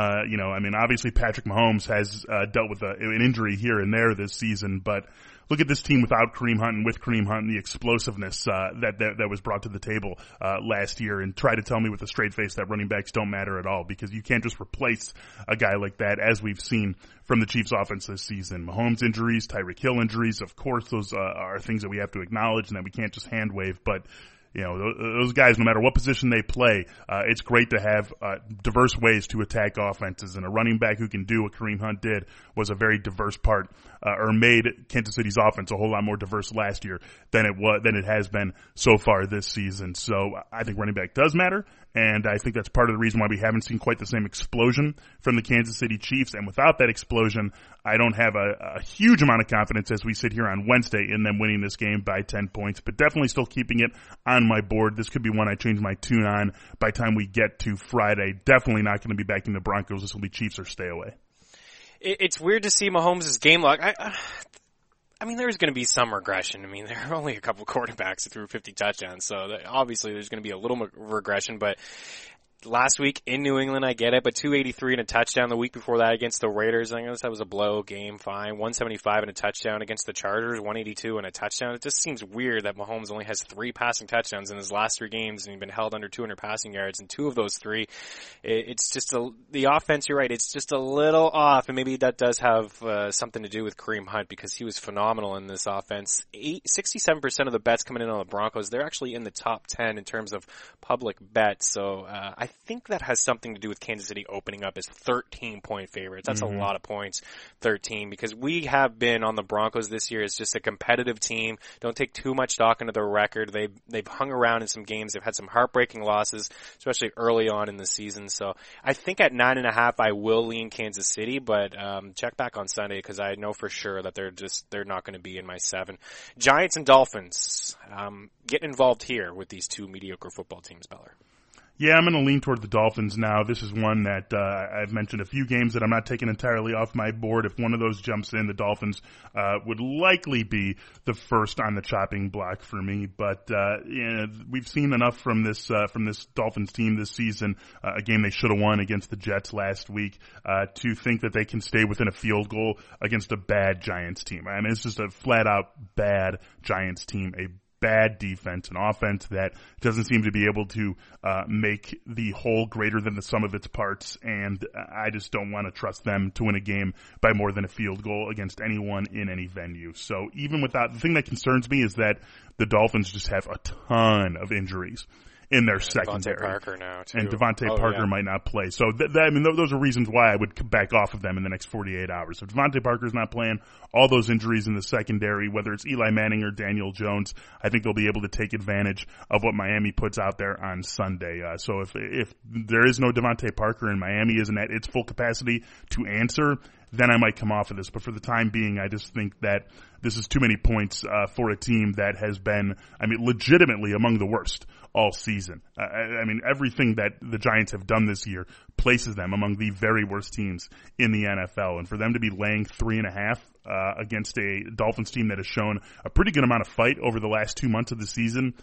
I mean, obviously Patrick Mahomes has dealt with an injury here and there this season, but look at this team without Kareem Hunt and with Kareem Hunt and the explosiveness that was brought to the table last year, and try to tell me with a straight face that running backs don't matter at all, because you can't just replace a guy like that, as we've seen from the Chiefs offense this season. Mahomes injuries, Tyreek Hill injuries, of course, those are things that we have to acknowledge and that we can't just hand wave, but you know, those guys, no matter what position they play, it's great to have diverse ways to attack offenses. And a running back who can do what Kareem Hunt did was a very diverse part, or made Kansas City's offense a whole lot more diverse last year than it has been so far this season. So I think running back does matter, and I think that's part of the reason why we haven't seen quite the same explosion from the Kansas City Chiefs. And without that explosion, I don't have a huge amount of confidence as we sit here on Wednesday in them winning this game by 10 points, but definitely still keeping it on my board. This could be one I change my tune on by the time we get to Friday. Definitely not going to be backing the Broncos. This will be Chiefs or stay away. It's weird to see Mahomes' game log. I mean, there's going to be some regression. I mean, there are only a couple quarterbacks that threw 50 touchdowns, so obviously there's going to be a little regression, but last week in New England, I get it, but 283 and a touchdown the week before that against the Raiders. I guess that was a blow game, fine. 175 and a touchdown against the Chargers, 182 and a touchdown. It just seems weird that Mahomes only has 3 passing touchdowns in his last 3 games, and he's been held under 200 passing yards in 2 of those 3. It's just the offense, you're right, it's just a little off, and maybe that does have something to do with Kareem Hunt, because he was phenomenal in this offense. 67% of the bets coming in on the Broncos, they're actually in the top 10 in terms of public bets, so I think that has something to do with Kansas City opening up as 13-point favorites. That's a lot of points, 13, because we have been on the Broncos this year as just a competitive team. Don't take too much stock into their record. They've hung around in some games. They've had some heartbreaking losses, especially early on in the season. So I think at 9.5, I will lean Kansas City, but check back on Sunday, because I know for sure that they're not going to be in my 7. Giants and Dolphins. Get involved here with these 2 mediocre football teams, Beller. Yeah, I'm going to lean toward the Dolphins now. This is one that I've mentioned a few games that I'm not taking entirely off my board. If one of those jumps in, the Dolphins would likely be the first on the chopping block for me. But we've seen enough from this Dolphins team this season, a game they should have won against the Jets last week, to think that they can stay within a field goal against a bad Giants team. I mean, it's just a flat-out bad Giants team, a bad defense, an offense that doesn't seem to be able to make the whole greater than the sum of its parts, and I just don't want to trust them to win a game by more than a field goal against anyone in any venue. So even without, the thing that concerns me is that the Dolphins just have a ton of injuries in their secondary. Devontae Parker now, too. And Devontae Parker might not play. So I mean, those are reasons why I would back off of them in the next 48 hours. So Devontae Parker's not playing, all those injuries in the secondary, whether it's Eli Manning or Daniel Jones, I think they'll be able to take advantage of what Miami puts out there on Sunday. So if there is no Devontae Parker and Miami isn't at its full capacity to answer, then I might come off of this. But for the time being, I just think that this is too many points for a team that has been, I mean, legitimately among the worst all season. I mean, everything that the Giants have done this year places them among the very worst teams in the NFL. And for them to be laying 3.5 against a Dolphins team that has shown a pretty good amount of fight over the last 2 months of the season,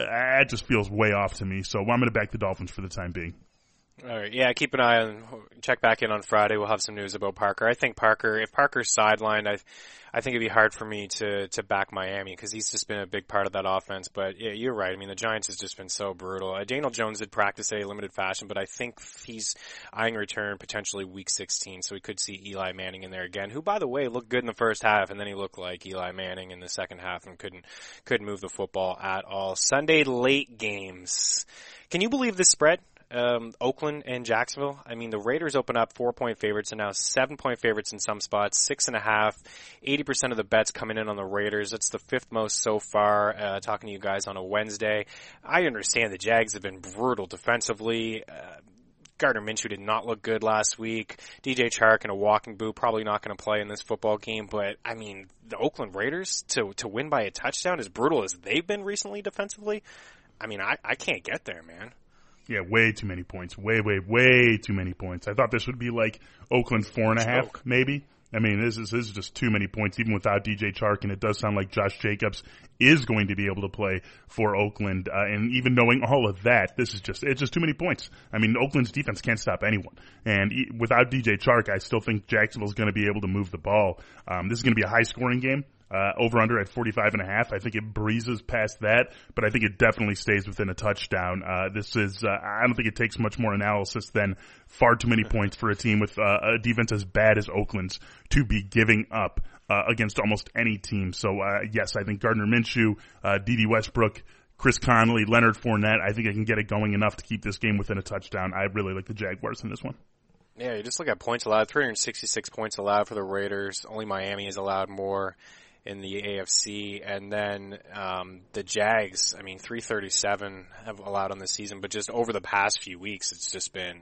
it just feels way off to me. So I'm going to back the Dolphins for the time being. All right, yeah, keep an eye on, check back in on Friday. We'll have some news about Parker. I think if Parker's sidelined, I think it'd be hard for me to back Miami, because he's just been a big part of that offense. But yeah, you're right. I mean, the Giants has just been so brutal. Daniel Jones did practice at a limited fashion, but I think he's eyeing a return potentially week 16, so we could see Eli Manning in there again, who, by the way, looked good in the first half, and then he looked like Eli Manning in the second half and couldn't move the football at all. Sunday late games. Can you believe this spread? Oakland and Jacksonville. I mean, the Raiders open up 4-point favorites and now 7-point favorites in some spots, 6.5. 80% of the bets coming in on the Raiders. That's the 5th most so far, talking to you guys on a Wednesday. I understand the Jags have been brutal defensively. Gardner Minshew did not look good last week. DJ Chark in a walking boot, probably not going to play in this football game. But, I mean, the Oakland Raiders to win by a touchdown, as brutal as they've been recently defensively, I mean, I can't get there, man. Yeah, way too many points. Way too many points. I thought this would be like Oakland 4.5, maybe. I mean, this is just too many points, even without DJ Chark, and it does sound like Josh Jacobs is going to be able to play for Oakland. And even knowing all of that, it's just too many points. I mean, Oakland's defense can't stop anyone. And without DJ Chark, I still think Jacksonville's going to be able to move the ball. This is going to be a high-scoring game. Over under at 45.5. I think it breezes past that, but I think it definitely stays within a touchdown. I don't think it takes much more analysis than far too many points for a team with a defense as bad as Oakland's to be giving up against almost any team. So yes, I think Gardner Minshew, D.D. Westbrook, Chris Conley, Leonard Fournette, I think I can get it going enough to keep this game within a touchdown. I really like the Jaguars in this one. Yeah, you just look at points allowed, 366 points allowed for the Raiders. Only Miami has allowed more in the AFC, and then the Jags, I mean, 337 have allowed on the season, but just over the past few weeks, it's been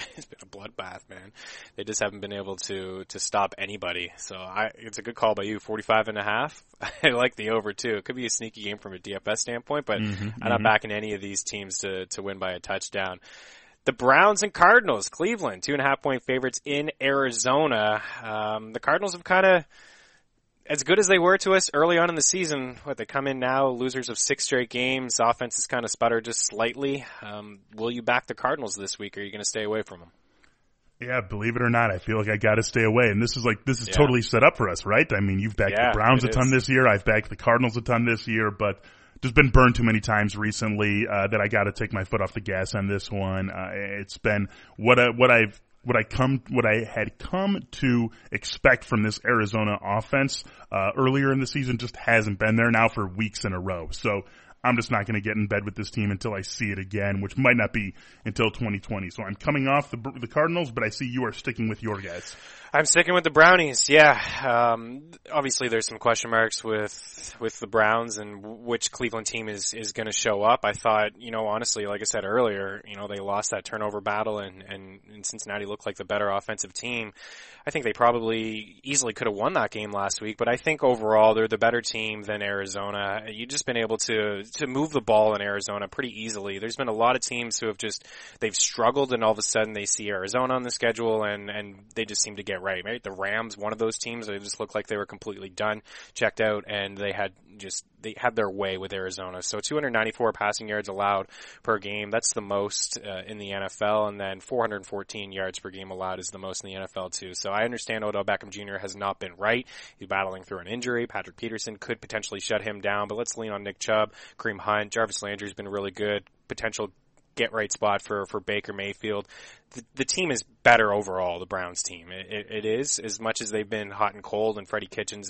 a bloodbath, man. They just haven't been able to stop anybody. So it's a good call by you, 45.5. I like the over too. It could be a sneaky game from a DFS standpoint, but I'm not backing any of these teams to win by a touchdown. The Browns and Cardinals, Cleveland, 2.5-point favorites in Arizona. The Cardinals have kind of as good as they were to us early on in the season, they come in now, losers of 6 straight games. Offense has kind of sputtered just slightly. Will you back the Cardinals this week, or are you going to stay away from them? Yeah, believe it or not, I feel like I got to stay away. And this is totally set up for us, right? I mean, you've backed the Browns a ton this year. I've backed the Cardinals a ton this year, but just been burned too many times recently that I got to take my foot off the gas on this one. It's been what I had come to expect from this Arizona offense earlier in the season just hasn't been there now for weeks in a row. So I'm just not going to get in bed with this team until I see it again, which might not be until 2020. So I'm coming off the Cardinals, but I see you are sticking with your guys. I'm sticking with the Brownies, yeah. Obviously there's some question marks with the Browns and which Cleveland team is going to show up. I thought, honestly, like I said earlier, they lost that turnover battle and Cincinnati looked like the better offensive team. I think they probably easily could have won that game last week, but I think overall they're the better team than Arizona. You've just been able to move the ball in Arizona pretty easily. There's been a lot of teams who have they've struggled and all of a sudden they see Arizona on the schedule and they just seem to get right? The Rams, one of those teams, they just looked like they were completely done, checked out, and they had their way with Arizona. So 294 passing yards allowed per game. That's the most in the NFL, and then 414 yards per game allowed is the most in the NFL too. So I understand Odell Beckham Jr. has not been right. He's battling through an injury. Patrick Peterson could potentially shut him down, but let's lean on Nick Chubb, Kareem Hunt. Jarvis Landry's been really good. Potential get right spot for Baker Mayfield. The team is better overall, the Browns team. It is, as much as they've been hot and cold, and Freddie Kitchens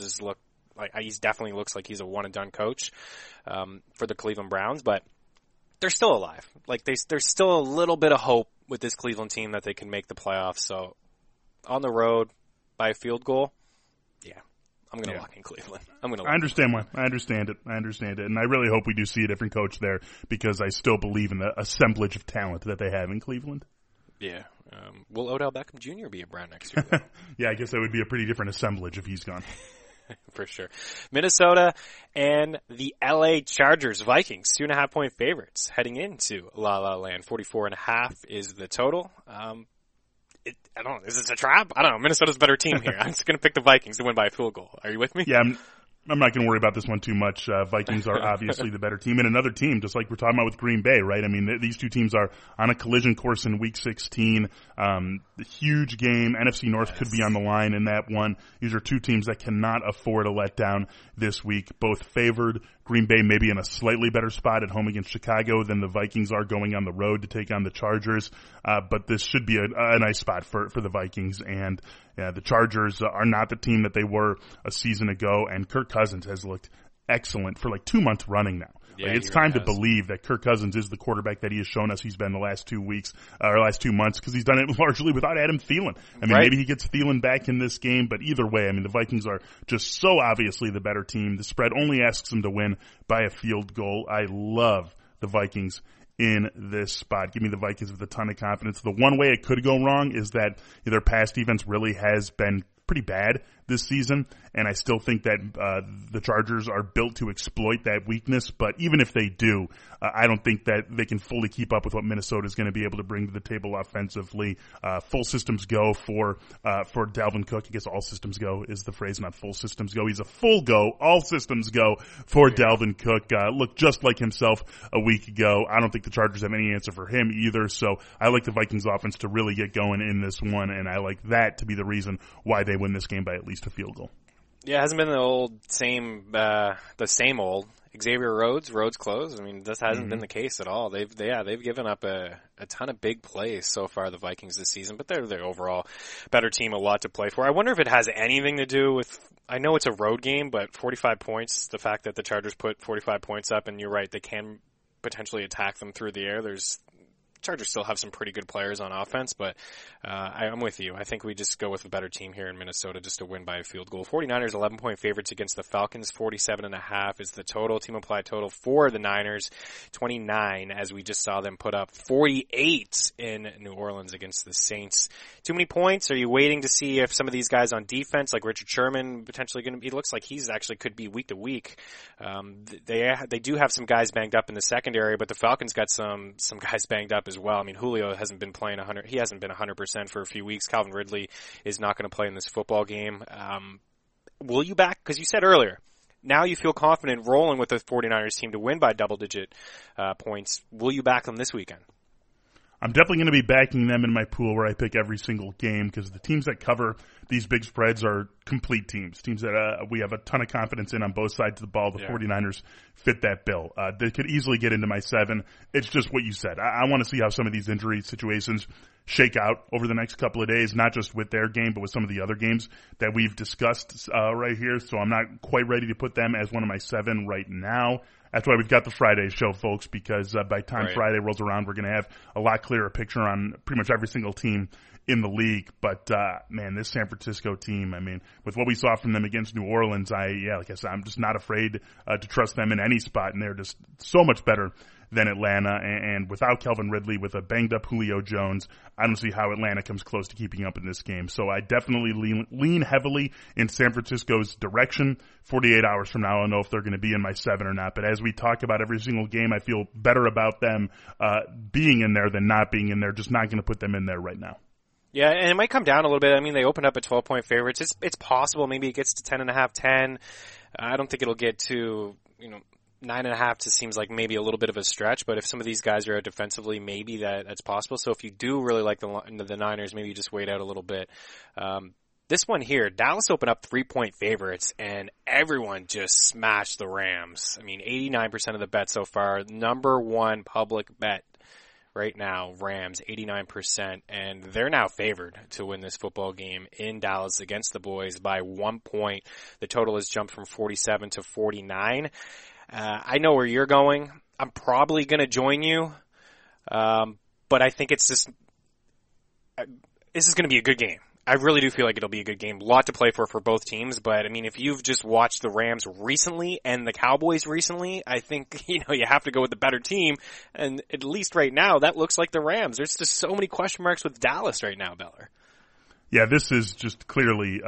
he's definitely looks like he's a one and done coach for the Cleveland Browns, but they're still alive. There's still a little bit of hope with this Cleveland team that they can make the playoffs. So on the road by a field goal, yeah, I'm going to lock in Cleveland. I understand why. I understand it. And I really hope we do see a different coach there because I still believe in the assemblage of talent that they have in Cleveland. Yeah. Will Odell Beckham Jr. be a Brown next year? Yeah, I guess that would be a pretty different assemblage if he's gone. For sure. Minnesota and the LA Chargers, Vikings, 2.5-point favorites heading into La La Land. 44.5 is the total. I don't know. Is this a trap? I don't know. Minnesota's a better team here. I'm just going to pick the Vikings to win by a field goal. Are you with me? Yeah, I'm not going to worry about this one too much. Vikings are obviously the better team. And another team, just like we're talking about with Green Bay, right? I mean, these two teams are on a collision course in Week 16. The huge game. NFC North could be on the line in that one. These are two teams that cannot afford a letdown this week. Both favored. Green Bay maybe in a slightly better spot at home against Chicago than the Vikings are going on the road to take on the Chargers. But this should be a nice spot for the Vikings. And the Chargers are not the team that they were a season ago. And Kirk Cousins has looked excellent for 2 months running now. Yeah, it's time to believe that Kirk Cousins is the quarterback that he has shown us he's been the last 2 weeks, or last 2 months, because he's done it largely without Adam Thielen. I mean, maybe he gets Thielen back in this game, but either way, I mean, the Vikings are just so obviously the better team. The spread only asks them to win by a field goal. I love the Vikings in this spot. Give me the Vikings with a ton of confidence. The one way it could go wrong is that their pass defense really has been pretty bad this season, and I still think that the Chargers are built to exploit that weakness, but even if they do, I don't think that they can fully keep up with what Minnesota is going to be able to bring to the table offensively. Full systems go for Dalvin Cook. I guess all systems go is the phrase, not full systems go. He's a full go. All systems go for Dalvin Cook. Looked just like himself a week ago. I don't think the Chargers have any answer for him either, so I like the Vikings offense to really get going in this one, and I like that to be the reason why they win this game by at least a field goal. Yeah, it hasn't been the same old Xavier Rhodes closed. I mean, this hasn't been the case at all. They've given up a ton of big plays so far, the Vikings this season, but they're the overall better team, a lot to play for. I wonder if it has anything to do with, I know it's a road game, but 45 points, the fact that the Chargers put 45 points up, and you're right, they can potentially attack them through the air. Chargers still have some pretty good players on offense, but I'm with you. I think we just go with a better team here in Minnesota just to win by a field goal. 49ers 11-point favorites against the Falcons. 47.5 is the total. Team applied total for the Niners. 29 as we just saw them put up 48 in New Orleans against the Saints. Too many points? Are you waiting to see if some of these guys on defense, like Richard Sherman, potentially going to be, looks like he's actually could be week to week. They do have some guys banged up in the secondary, but the Falcons got some guys banged up as well. I mean, Julio hasn't been playing 100. He hasn't been 100% for a few weeks. Calvin Ridley is not going to play in this football game. will you back? Because you said earlier, now you feel confident rolling with the 49ers team to win by double-digit points. Will you back them this weekend? I'm definitely going to be backing them in my pool where I pick every single game because the teams that cover these big spreads are complete teams that we have a ton of confidence in on both sides of the ball. The 49ers fit that bill. They could easily get into my 7. It's just what you said. I want to see how some of these injury situations shake out over the next couple of days, not just with their game, but with some of the other games that we've discussed right here. So I'm not quite ready to put them as one of my 7 right now. That's why we've got the Friday show, folks, because by the time Friday rolls around, we're going to have a lot clearer picture on pretty much every single team in the league. But, man, this San Francisco team, I mean, with what we saw from them against New Orleans, like I said, I'm just not afraid to trust them in any spot, and they're just so much better than Atlanta, and without Calvin Ridley, with a banged-up Julio Jones, I don't see how Atlanta comes close to keeping up in this game. So I definitely lean heavily in San Francisco's direction. 48 hours from now, I'll know if they're going to be in my 7 or not. But as we talk about every single game, I feel better about them being in there than not being in there. Just not going to put them in there right now. Yeah, and it might come down a little bit. I mean, they opened up at 12-point favorites. It's possible maybe it gets to 10.5, 10. I don't think it'll get to, 9.5 just seems like maybe a little bit of a stretch, but if some of these guys are out defensively, maybe that's possible. So if you do really like the Niners, maybe you just wait out a little bit. This one here, Dallas opened up 3-point favorites, and everyone just smashed the Rams. I mean, 89% of the bet so far. Number one public bet right now, Rams, 89%, and they're now favored to win this football game in Dallas against the Boys by 1 point. The total has jumped from 47 to 49. I know where you're going. I'm probably going to join you, but I think this is going to be a good game. I really do feel like it'll be a good game. A lot to play for both teams, but I mean, if you've just watched the Rams recently and the Cowboys recently, I think, you have to go with the better team, and at least right now, that looks like the Rams. There's just so many question marks with Dallas right now, Beller. Yeah, this is just clearly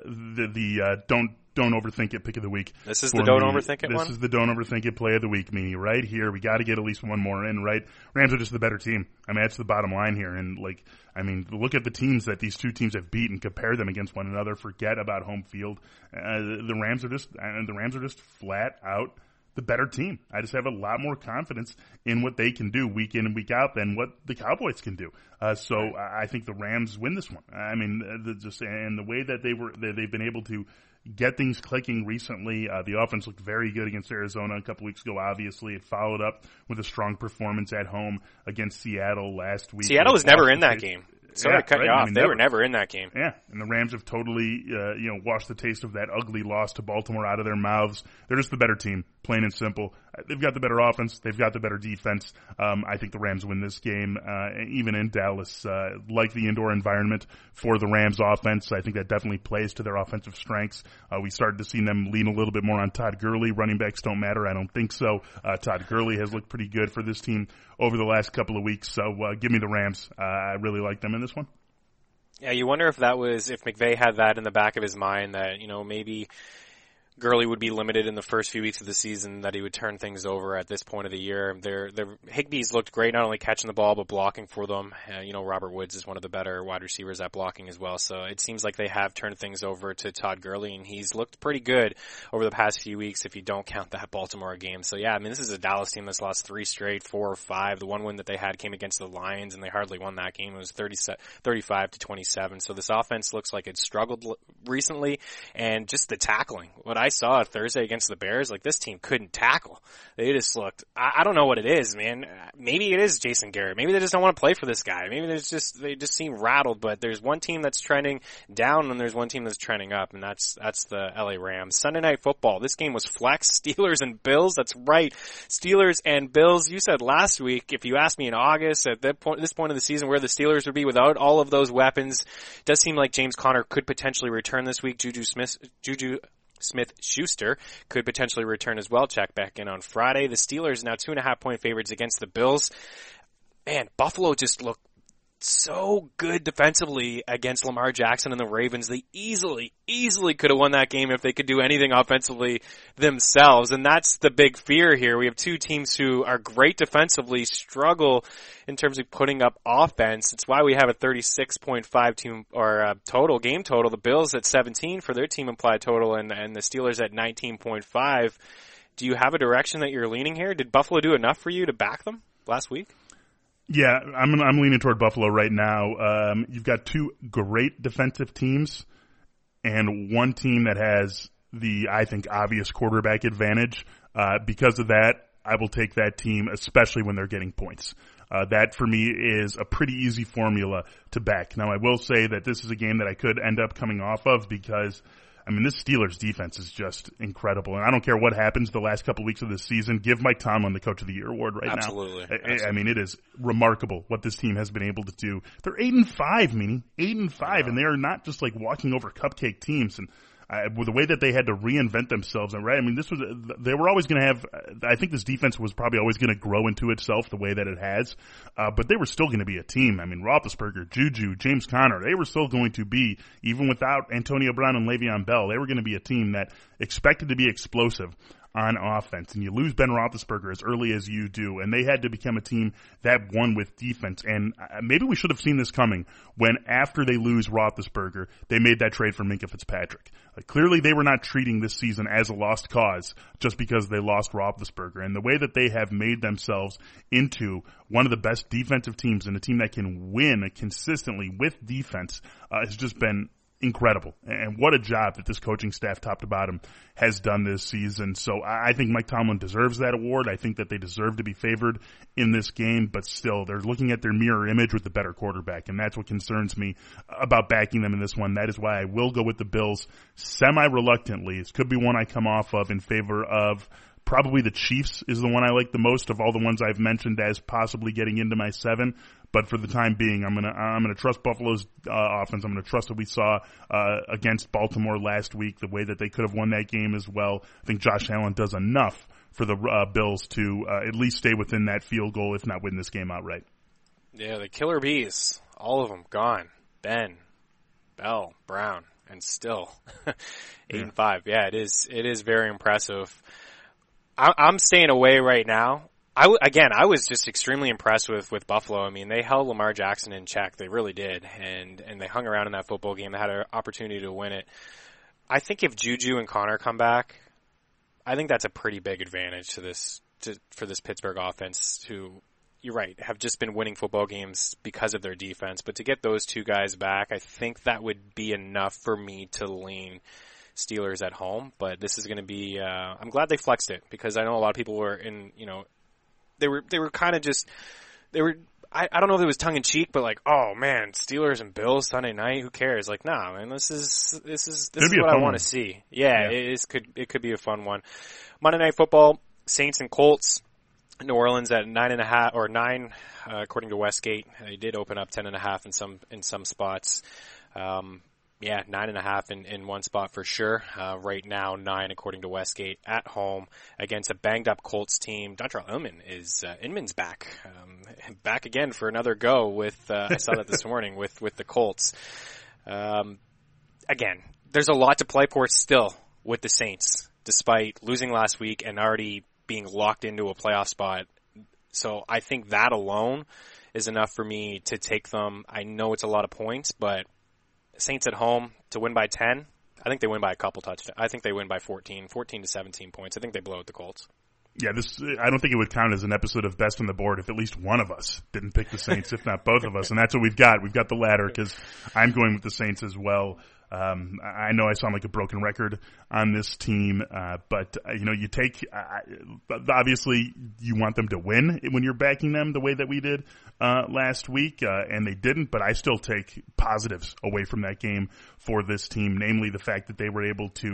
the don't overthink it pick of the week. This is the don't overthink it one? This is the don't overthink it play of the week, Meanie. Right here, we got to get at least one more in, right? Rams are just the better team. I mean, that's the bottom line here. And look at the teams that these two teams have beaten, compare them against one another. Forget about home field. The Rams are just flat out the better team. I just have a lot more confidence in what they can do week in and week out than what the Cowboys can do. So I think the Rams win this one. I mean, the way that they've been able to get things clicking recently. The offense looked very good against Arizona a couple weeks ago, obviously. It followed up with a strong performance at home against Seattle last week. Seattle was never in that game. Sorry to cut you off. They were never in that game. Yeah, and the Rams have totally, washed the taste of that ugly loss to Baltimore out of their mouths. They're just the better team, plain and simple. They've got the better offense. They've got the better defense. I think the Rams win this game, even in Dallas. Like the indoor environment for the Rams offense, I think that definitely plays to their offensive strengths. We started to see them lean a little bit more on Todd Gurley. Running backs don't matter. I don't think so. Todd Gurley has looked pretty good for this team over the last couple of weeks. So give me the Rams. I really like them in this one. Yeah, you wonder if McVay had that in the back of his mind that, maybe Gurley would be limited in the first few weeks of the season, that he would turn things over at this point of the year. Higbee's looked great, not only catching the ball, but blocking for them. Robert Woods is one of the better wide receivers at blocking as well. So it seems like they have turned things over to Todd Gurley, and he's looked pretty good over the past few weeks if you don't count that Baltimore game. So yeah, I mean, this is a Dallas team that's lost 3 straight, 4 or 5. The one win that they had came against the Lions, and they hardly won that game. It was 35-27. So this offense looks like it's struggled recently, and just the tackling. What I saw Thursday against the Bears, this team couldn't tackle. They just looked, I don't know what it is, man. Maybe it is Jason Garrett. Maybe they just don't want to play for this guy. Maybe they just seem rattled, but there's one team that's trending down and there's one team that's trending up, and that's the LA Rams. Sunday Night Football. This game was flex. Steelers and Bills. That's right. Steelers and Bills. You said last week, if you asked me in August at this point of the season where the Steelers would be without all of those weapons, it does seem like James Conner could potentially return this week. Juju Smith-Schuster could potentially return as well. Check back in on Friday. The Steelers now 2.5-point favorites against the Bills. Man, Buffalo just looked so good defensively against Lamar Jackson and the Ravens. They easily could have won that game if they could do anything offensively themselves. And that's the big fear here. We have two teams who are great defensively, struggle in terms of putting up offense. It's why we have a 36.5 team or game total. The Bills at 17 for their team implied total, and the Steelers at 19.5. Do you have a direction that you're leaning here? Did Buffalo do enough for you to back them last week? Yeah, I'm leaning toward Buffalo right now. You've got two great defensive teams and one team that has the, I think, obvious quarterback advantage. Because of that, I will take that team, especially when they're getting points. That for me is a pretty easy formula to back. Now, I will say that this is a game that I could end up coming off of because, I mean, this Steelers defense is just incredible. And I don't care what happens the last couple of weeks of this season. Give Mike Tomlin the Coach of the Year award right Absolutely. now. Absolutely. I mean, it is remarkable what this team has been able to do. They're 8-5, meaning 8-5, and they are not just like walking over cupcake teams. And with the way that they had to reinvent themselves, and right, I mean, they were always going to have. I think this defense was probably always going to grow into itself the way that it has, but they were still going to be a team. I mean, Roethlisberger, Juju, James Conner, they were still going to be, even without Antonio Brown and Le'Veon Bell, they were going to be a team that expected to be explosive on offense. And you lose Ben Roethlisberger as early as you do, and they had to become a team that won with defense. And maybe we should have seen this coming when, after they lose Roethlisberger, they made that trade for Minkah Fitzpatrick. Clearly they were not treating this season as a lost cause just because they lost Roethlisberger. And the way that they have made themselves into one of the best defensive teams and a team that can win consistently with defense has just been incredible. And what a job that this coaching staff, top to bottom, has done this season. So I think Mike Tomlin deserves that award. I think that they deserve to be favored in this game, but still, they're looking at their mirror image with the better quarterback, and that's what concerns me about backing them in this one. That is why I will go with the Bills semi-reluctantly. This could be one I come off of in favor of. Probably the Chiefs is the one I like the most of all the ones I've mentioned as possibly getting into my 7. But for the time being, I'm gonna trust Buffalo's offense. I'm gonna trust what we saw against Baltimore last week, the way that they could have won that game as well. I think Josh Allen does enough for the Bills to at least stay within that field goal, if not win this game outright. Yeah, the killer bees, all of them gone. Ben, Bell, Brown, and still 8-5. Yeah, it is very impressive. I'm staying away right now. I was just extremely impressed with Buffalo. I mean, they held Lamar Jackson in check. They really did. And they hung around in that football game. They had an opportunity to win it. I think if Juju and Connor come back, I think that's a pretty big advantage for this Pittsburgh offense, who, you're right, have just been winning football games because of their defense. But to get those two guys back, I think that would be enough for me to lean Steelers at home. But this is going to be, I'm glad they flexed it, because I know a lot of people were they were kind of just, I don't know if it was tongue in cheek, but like, oh man, Steelers and Bills Sunday night, who cares? Like, nah, man, this is what I want to see. Yeah, it could be a fun one. Monday Night Football, Saints and Colts. New Orleans at 9.5 or 9, according to Westgate. They did open up 10.5 in some spots. 9.5 in one spot for sure. Right now, 9 according to Westgate at home against a banged up Colts team. Dontrell Inman's back, back again for another go with, I saw that this morning with the Colts. Again, there's a lot to play for still with the Saints, despite losing last week and already being locked into a playoff spot. So I think that alone is enough for me to take them. I know it's a lot of points, but Saints at home to win by 10. I think they win by a couple touchdowns. I think they win by 14 to 17 points. I think they blow out the Colts. Yeah, I don't think it would count as an episode of Best on the Board if at least one of us didn't pick the Saints, if not both of us. And that's what we've got. We've got the latter, because I'm going with the Saints as well. I know I sound like a broken record on this team, but you take, obviously you want them to win when you're backing them the way that we did, last week, and they didn't, but I still take positives away from that game for this team, namely the fact that they were able to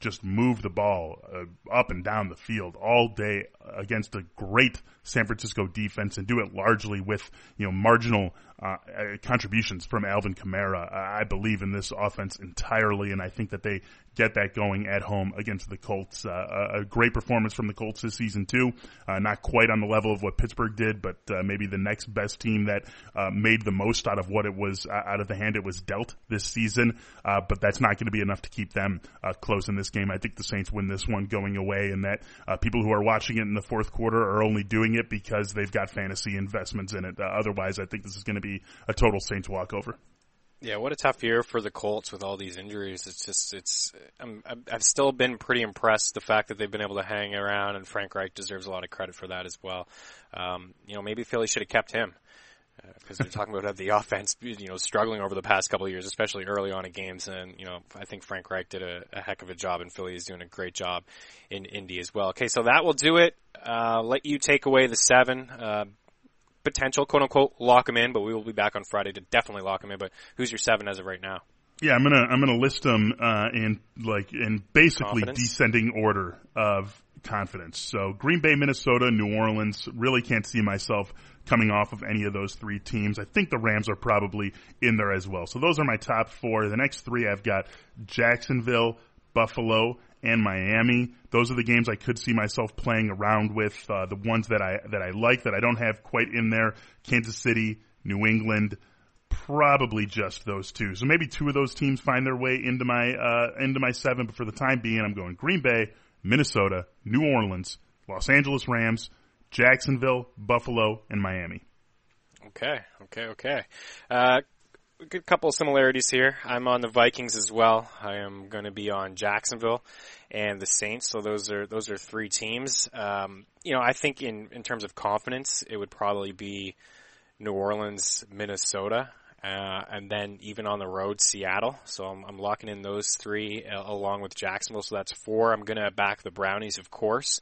just move the ball up and down the field all day against a great San Francisco defense and do it largely with, marginal contributions from Alvin Kamara. I believe in this offense entirely, and I think that they get that going at home against the Colts. A great performance from the Colts this season too. Not quite on the level of what Pittsburgh did, but maybe the next best team that made the most out of what it was out of the hand it was dealt this season. But that's not going to be enough to keep them close in this game. I think the Saints win this one going away, and that people who are watching it in the fourth quarter are only doing it because they've got fantasy investments in it. Otherwise, I think this is going to be a total Saints walkover. Yeah, what a tough year for the Colts with all these injuries. I've still been pretty impressed the fact that they've been able to hang around, and Frank Reich deserves a lot of credit for that as well. Maybe Philly should have kept him because they're talking about the offense, struggling over the past couple of years, especially early on in games. And I think Frank Reich did a heck of a job, and Philly is doing a great job in Indy as well. Okay, so that will do it. Let you take away the 7. Potential, quote unquote, lock them in, but we will be back on Friday to definitely lock them in. But who's your 7 as of right now? Yeah, I'm gonna list them in basically Confidence? descending order of confidence. So Green Bay, Minnesota, New Orleans. Really can't see myself coming off of any of those 3 teams. I think the Rams are probably in there as well. So those are my top 4. The next 3 I've got Jacksonville, Buffalo, and Miami. Those are the games I could see myself playing around with. The ones that I like that I don't have quite in there: Kansas City, New England. Probably just those 2. So maybe 2 of those teams find their way into my 7. But for the time being, I'm going Green Bay, Minnesota, New Orleans, Los Angeles Rams, Jacksonville, Buffalo, and Miami. Okay. A good couple of similarities here. I'm on the Vikings as well. I am going to be on Jacksonville and the Saints. So those are 3 teams. I think in terms of confidence, it would probably be New Orleans, Minnesota, and then even on the road, Seattle. So I'm locking in those 3 along with Jacksonville. So that's 4. I'm going to back the Brownies, of course.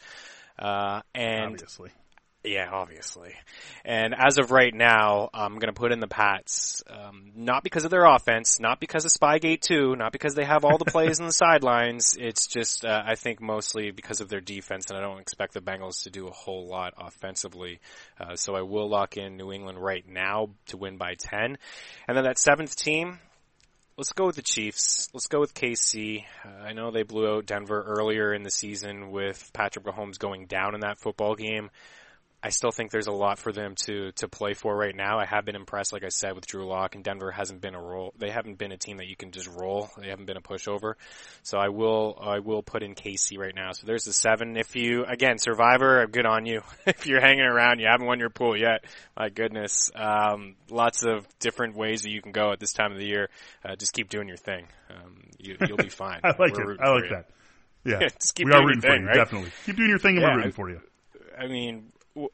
Obviously. Yeah, obviously. And as of right now, I'm going to put in the Pats. Not because of their offense, not because of Spygate 2, not because they have all the plays on the sidelines. It's just, I think mostly because of their defense, and I don't expect the Bengals to do a whole lot offensively. So I will lock in New England right now to win by 10. And then that 7th team, let's go with the Chiefs. Let's go with KC. I know they blew out Denver earlier in the season with Patrick Mahomes going down in that football game. I still think there's a lot for them to play for right now. I have been impressed, like I said, with Drew Lock, and Denver hasn't been they haven't been a team that you can just roll. They haven't been a pushover. So I will put in KC right now. So there's the 7. If you, again, Survivor, good on you. If you're hanging around, you haven't won your pool yet. My goodness. Lots of different ways that you can go at this time of the year. Just keep doing your thing. You'll be fine. I like it. I like that. Yeah. Just keep we doing are rooting your thing, for you, right? definitely. Keep doing your thing and we're rooting for you. I mean,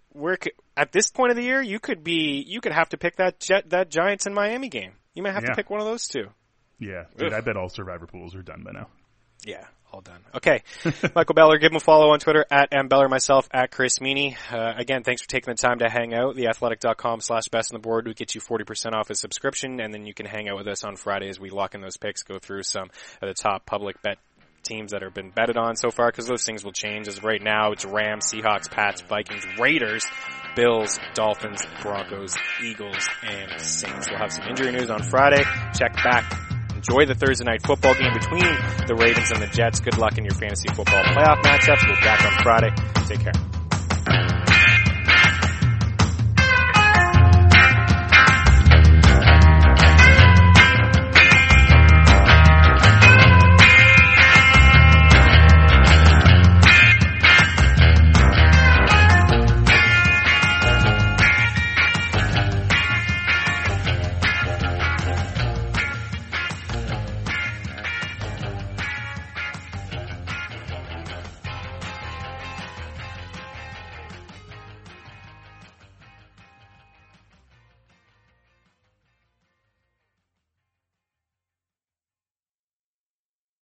at this point of the year, you could have to pick that Giants and Miami game. You might have to pick one of those 2. Yeah, dude, I bet all Survivor pools are done by now. Yeah, all done. Okay. Michael Beller, give him a follow on Twitter at mbeller, myself at Chris Meany. Again, thanks for taking the time to hang out. Theathletic.com/best on the board would get you 40% off a subscription, and then you can hang out with us on Friday as we lock in those picks, go through some of the top public bet teams that have been betted on so far, because those things will change. As of right now, it's Rams, Seahawks, Pats, Vikings, Raiders, Bills, Dolphins, Broncos, Eagles, and Saints. We'll have some injury news on Friday. Check back. Enjoy the Thursday night football game between the Ravens and the Jets. Good luck in your fantasy football playoff matchups. We'll be back on Friday. Take care.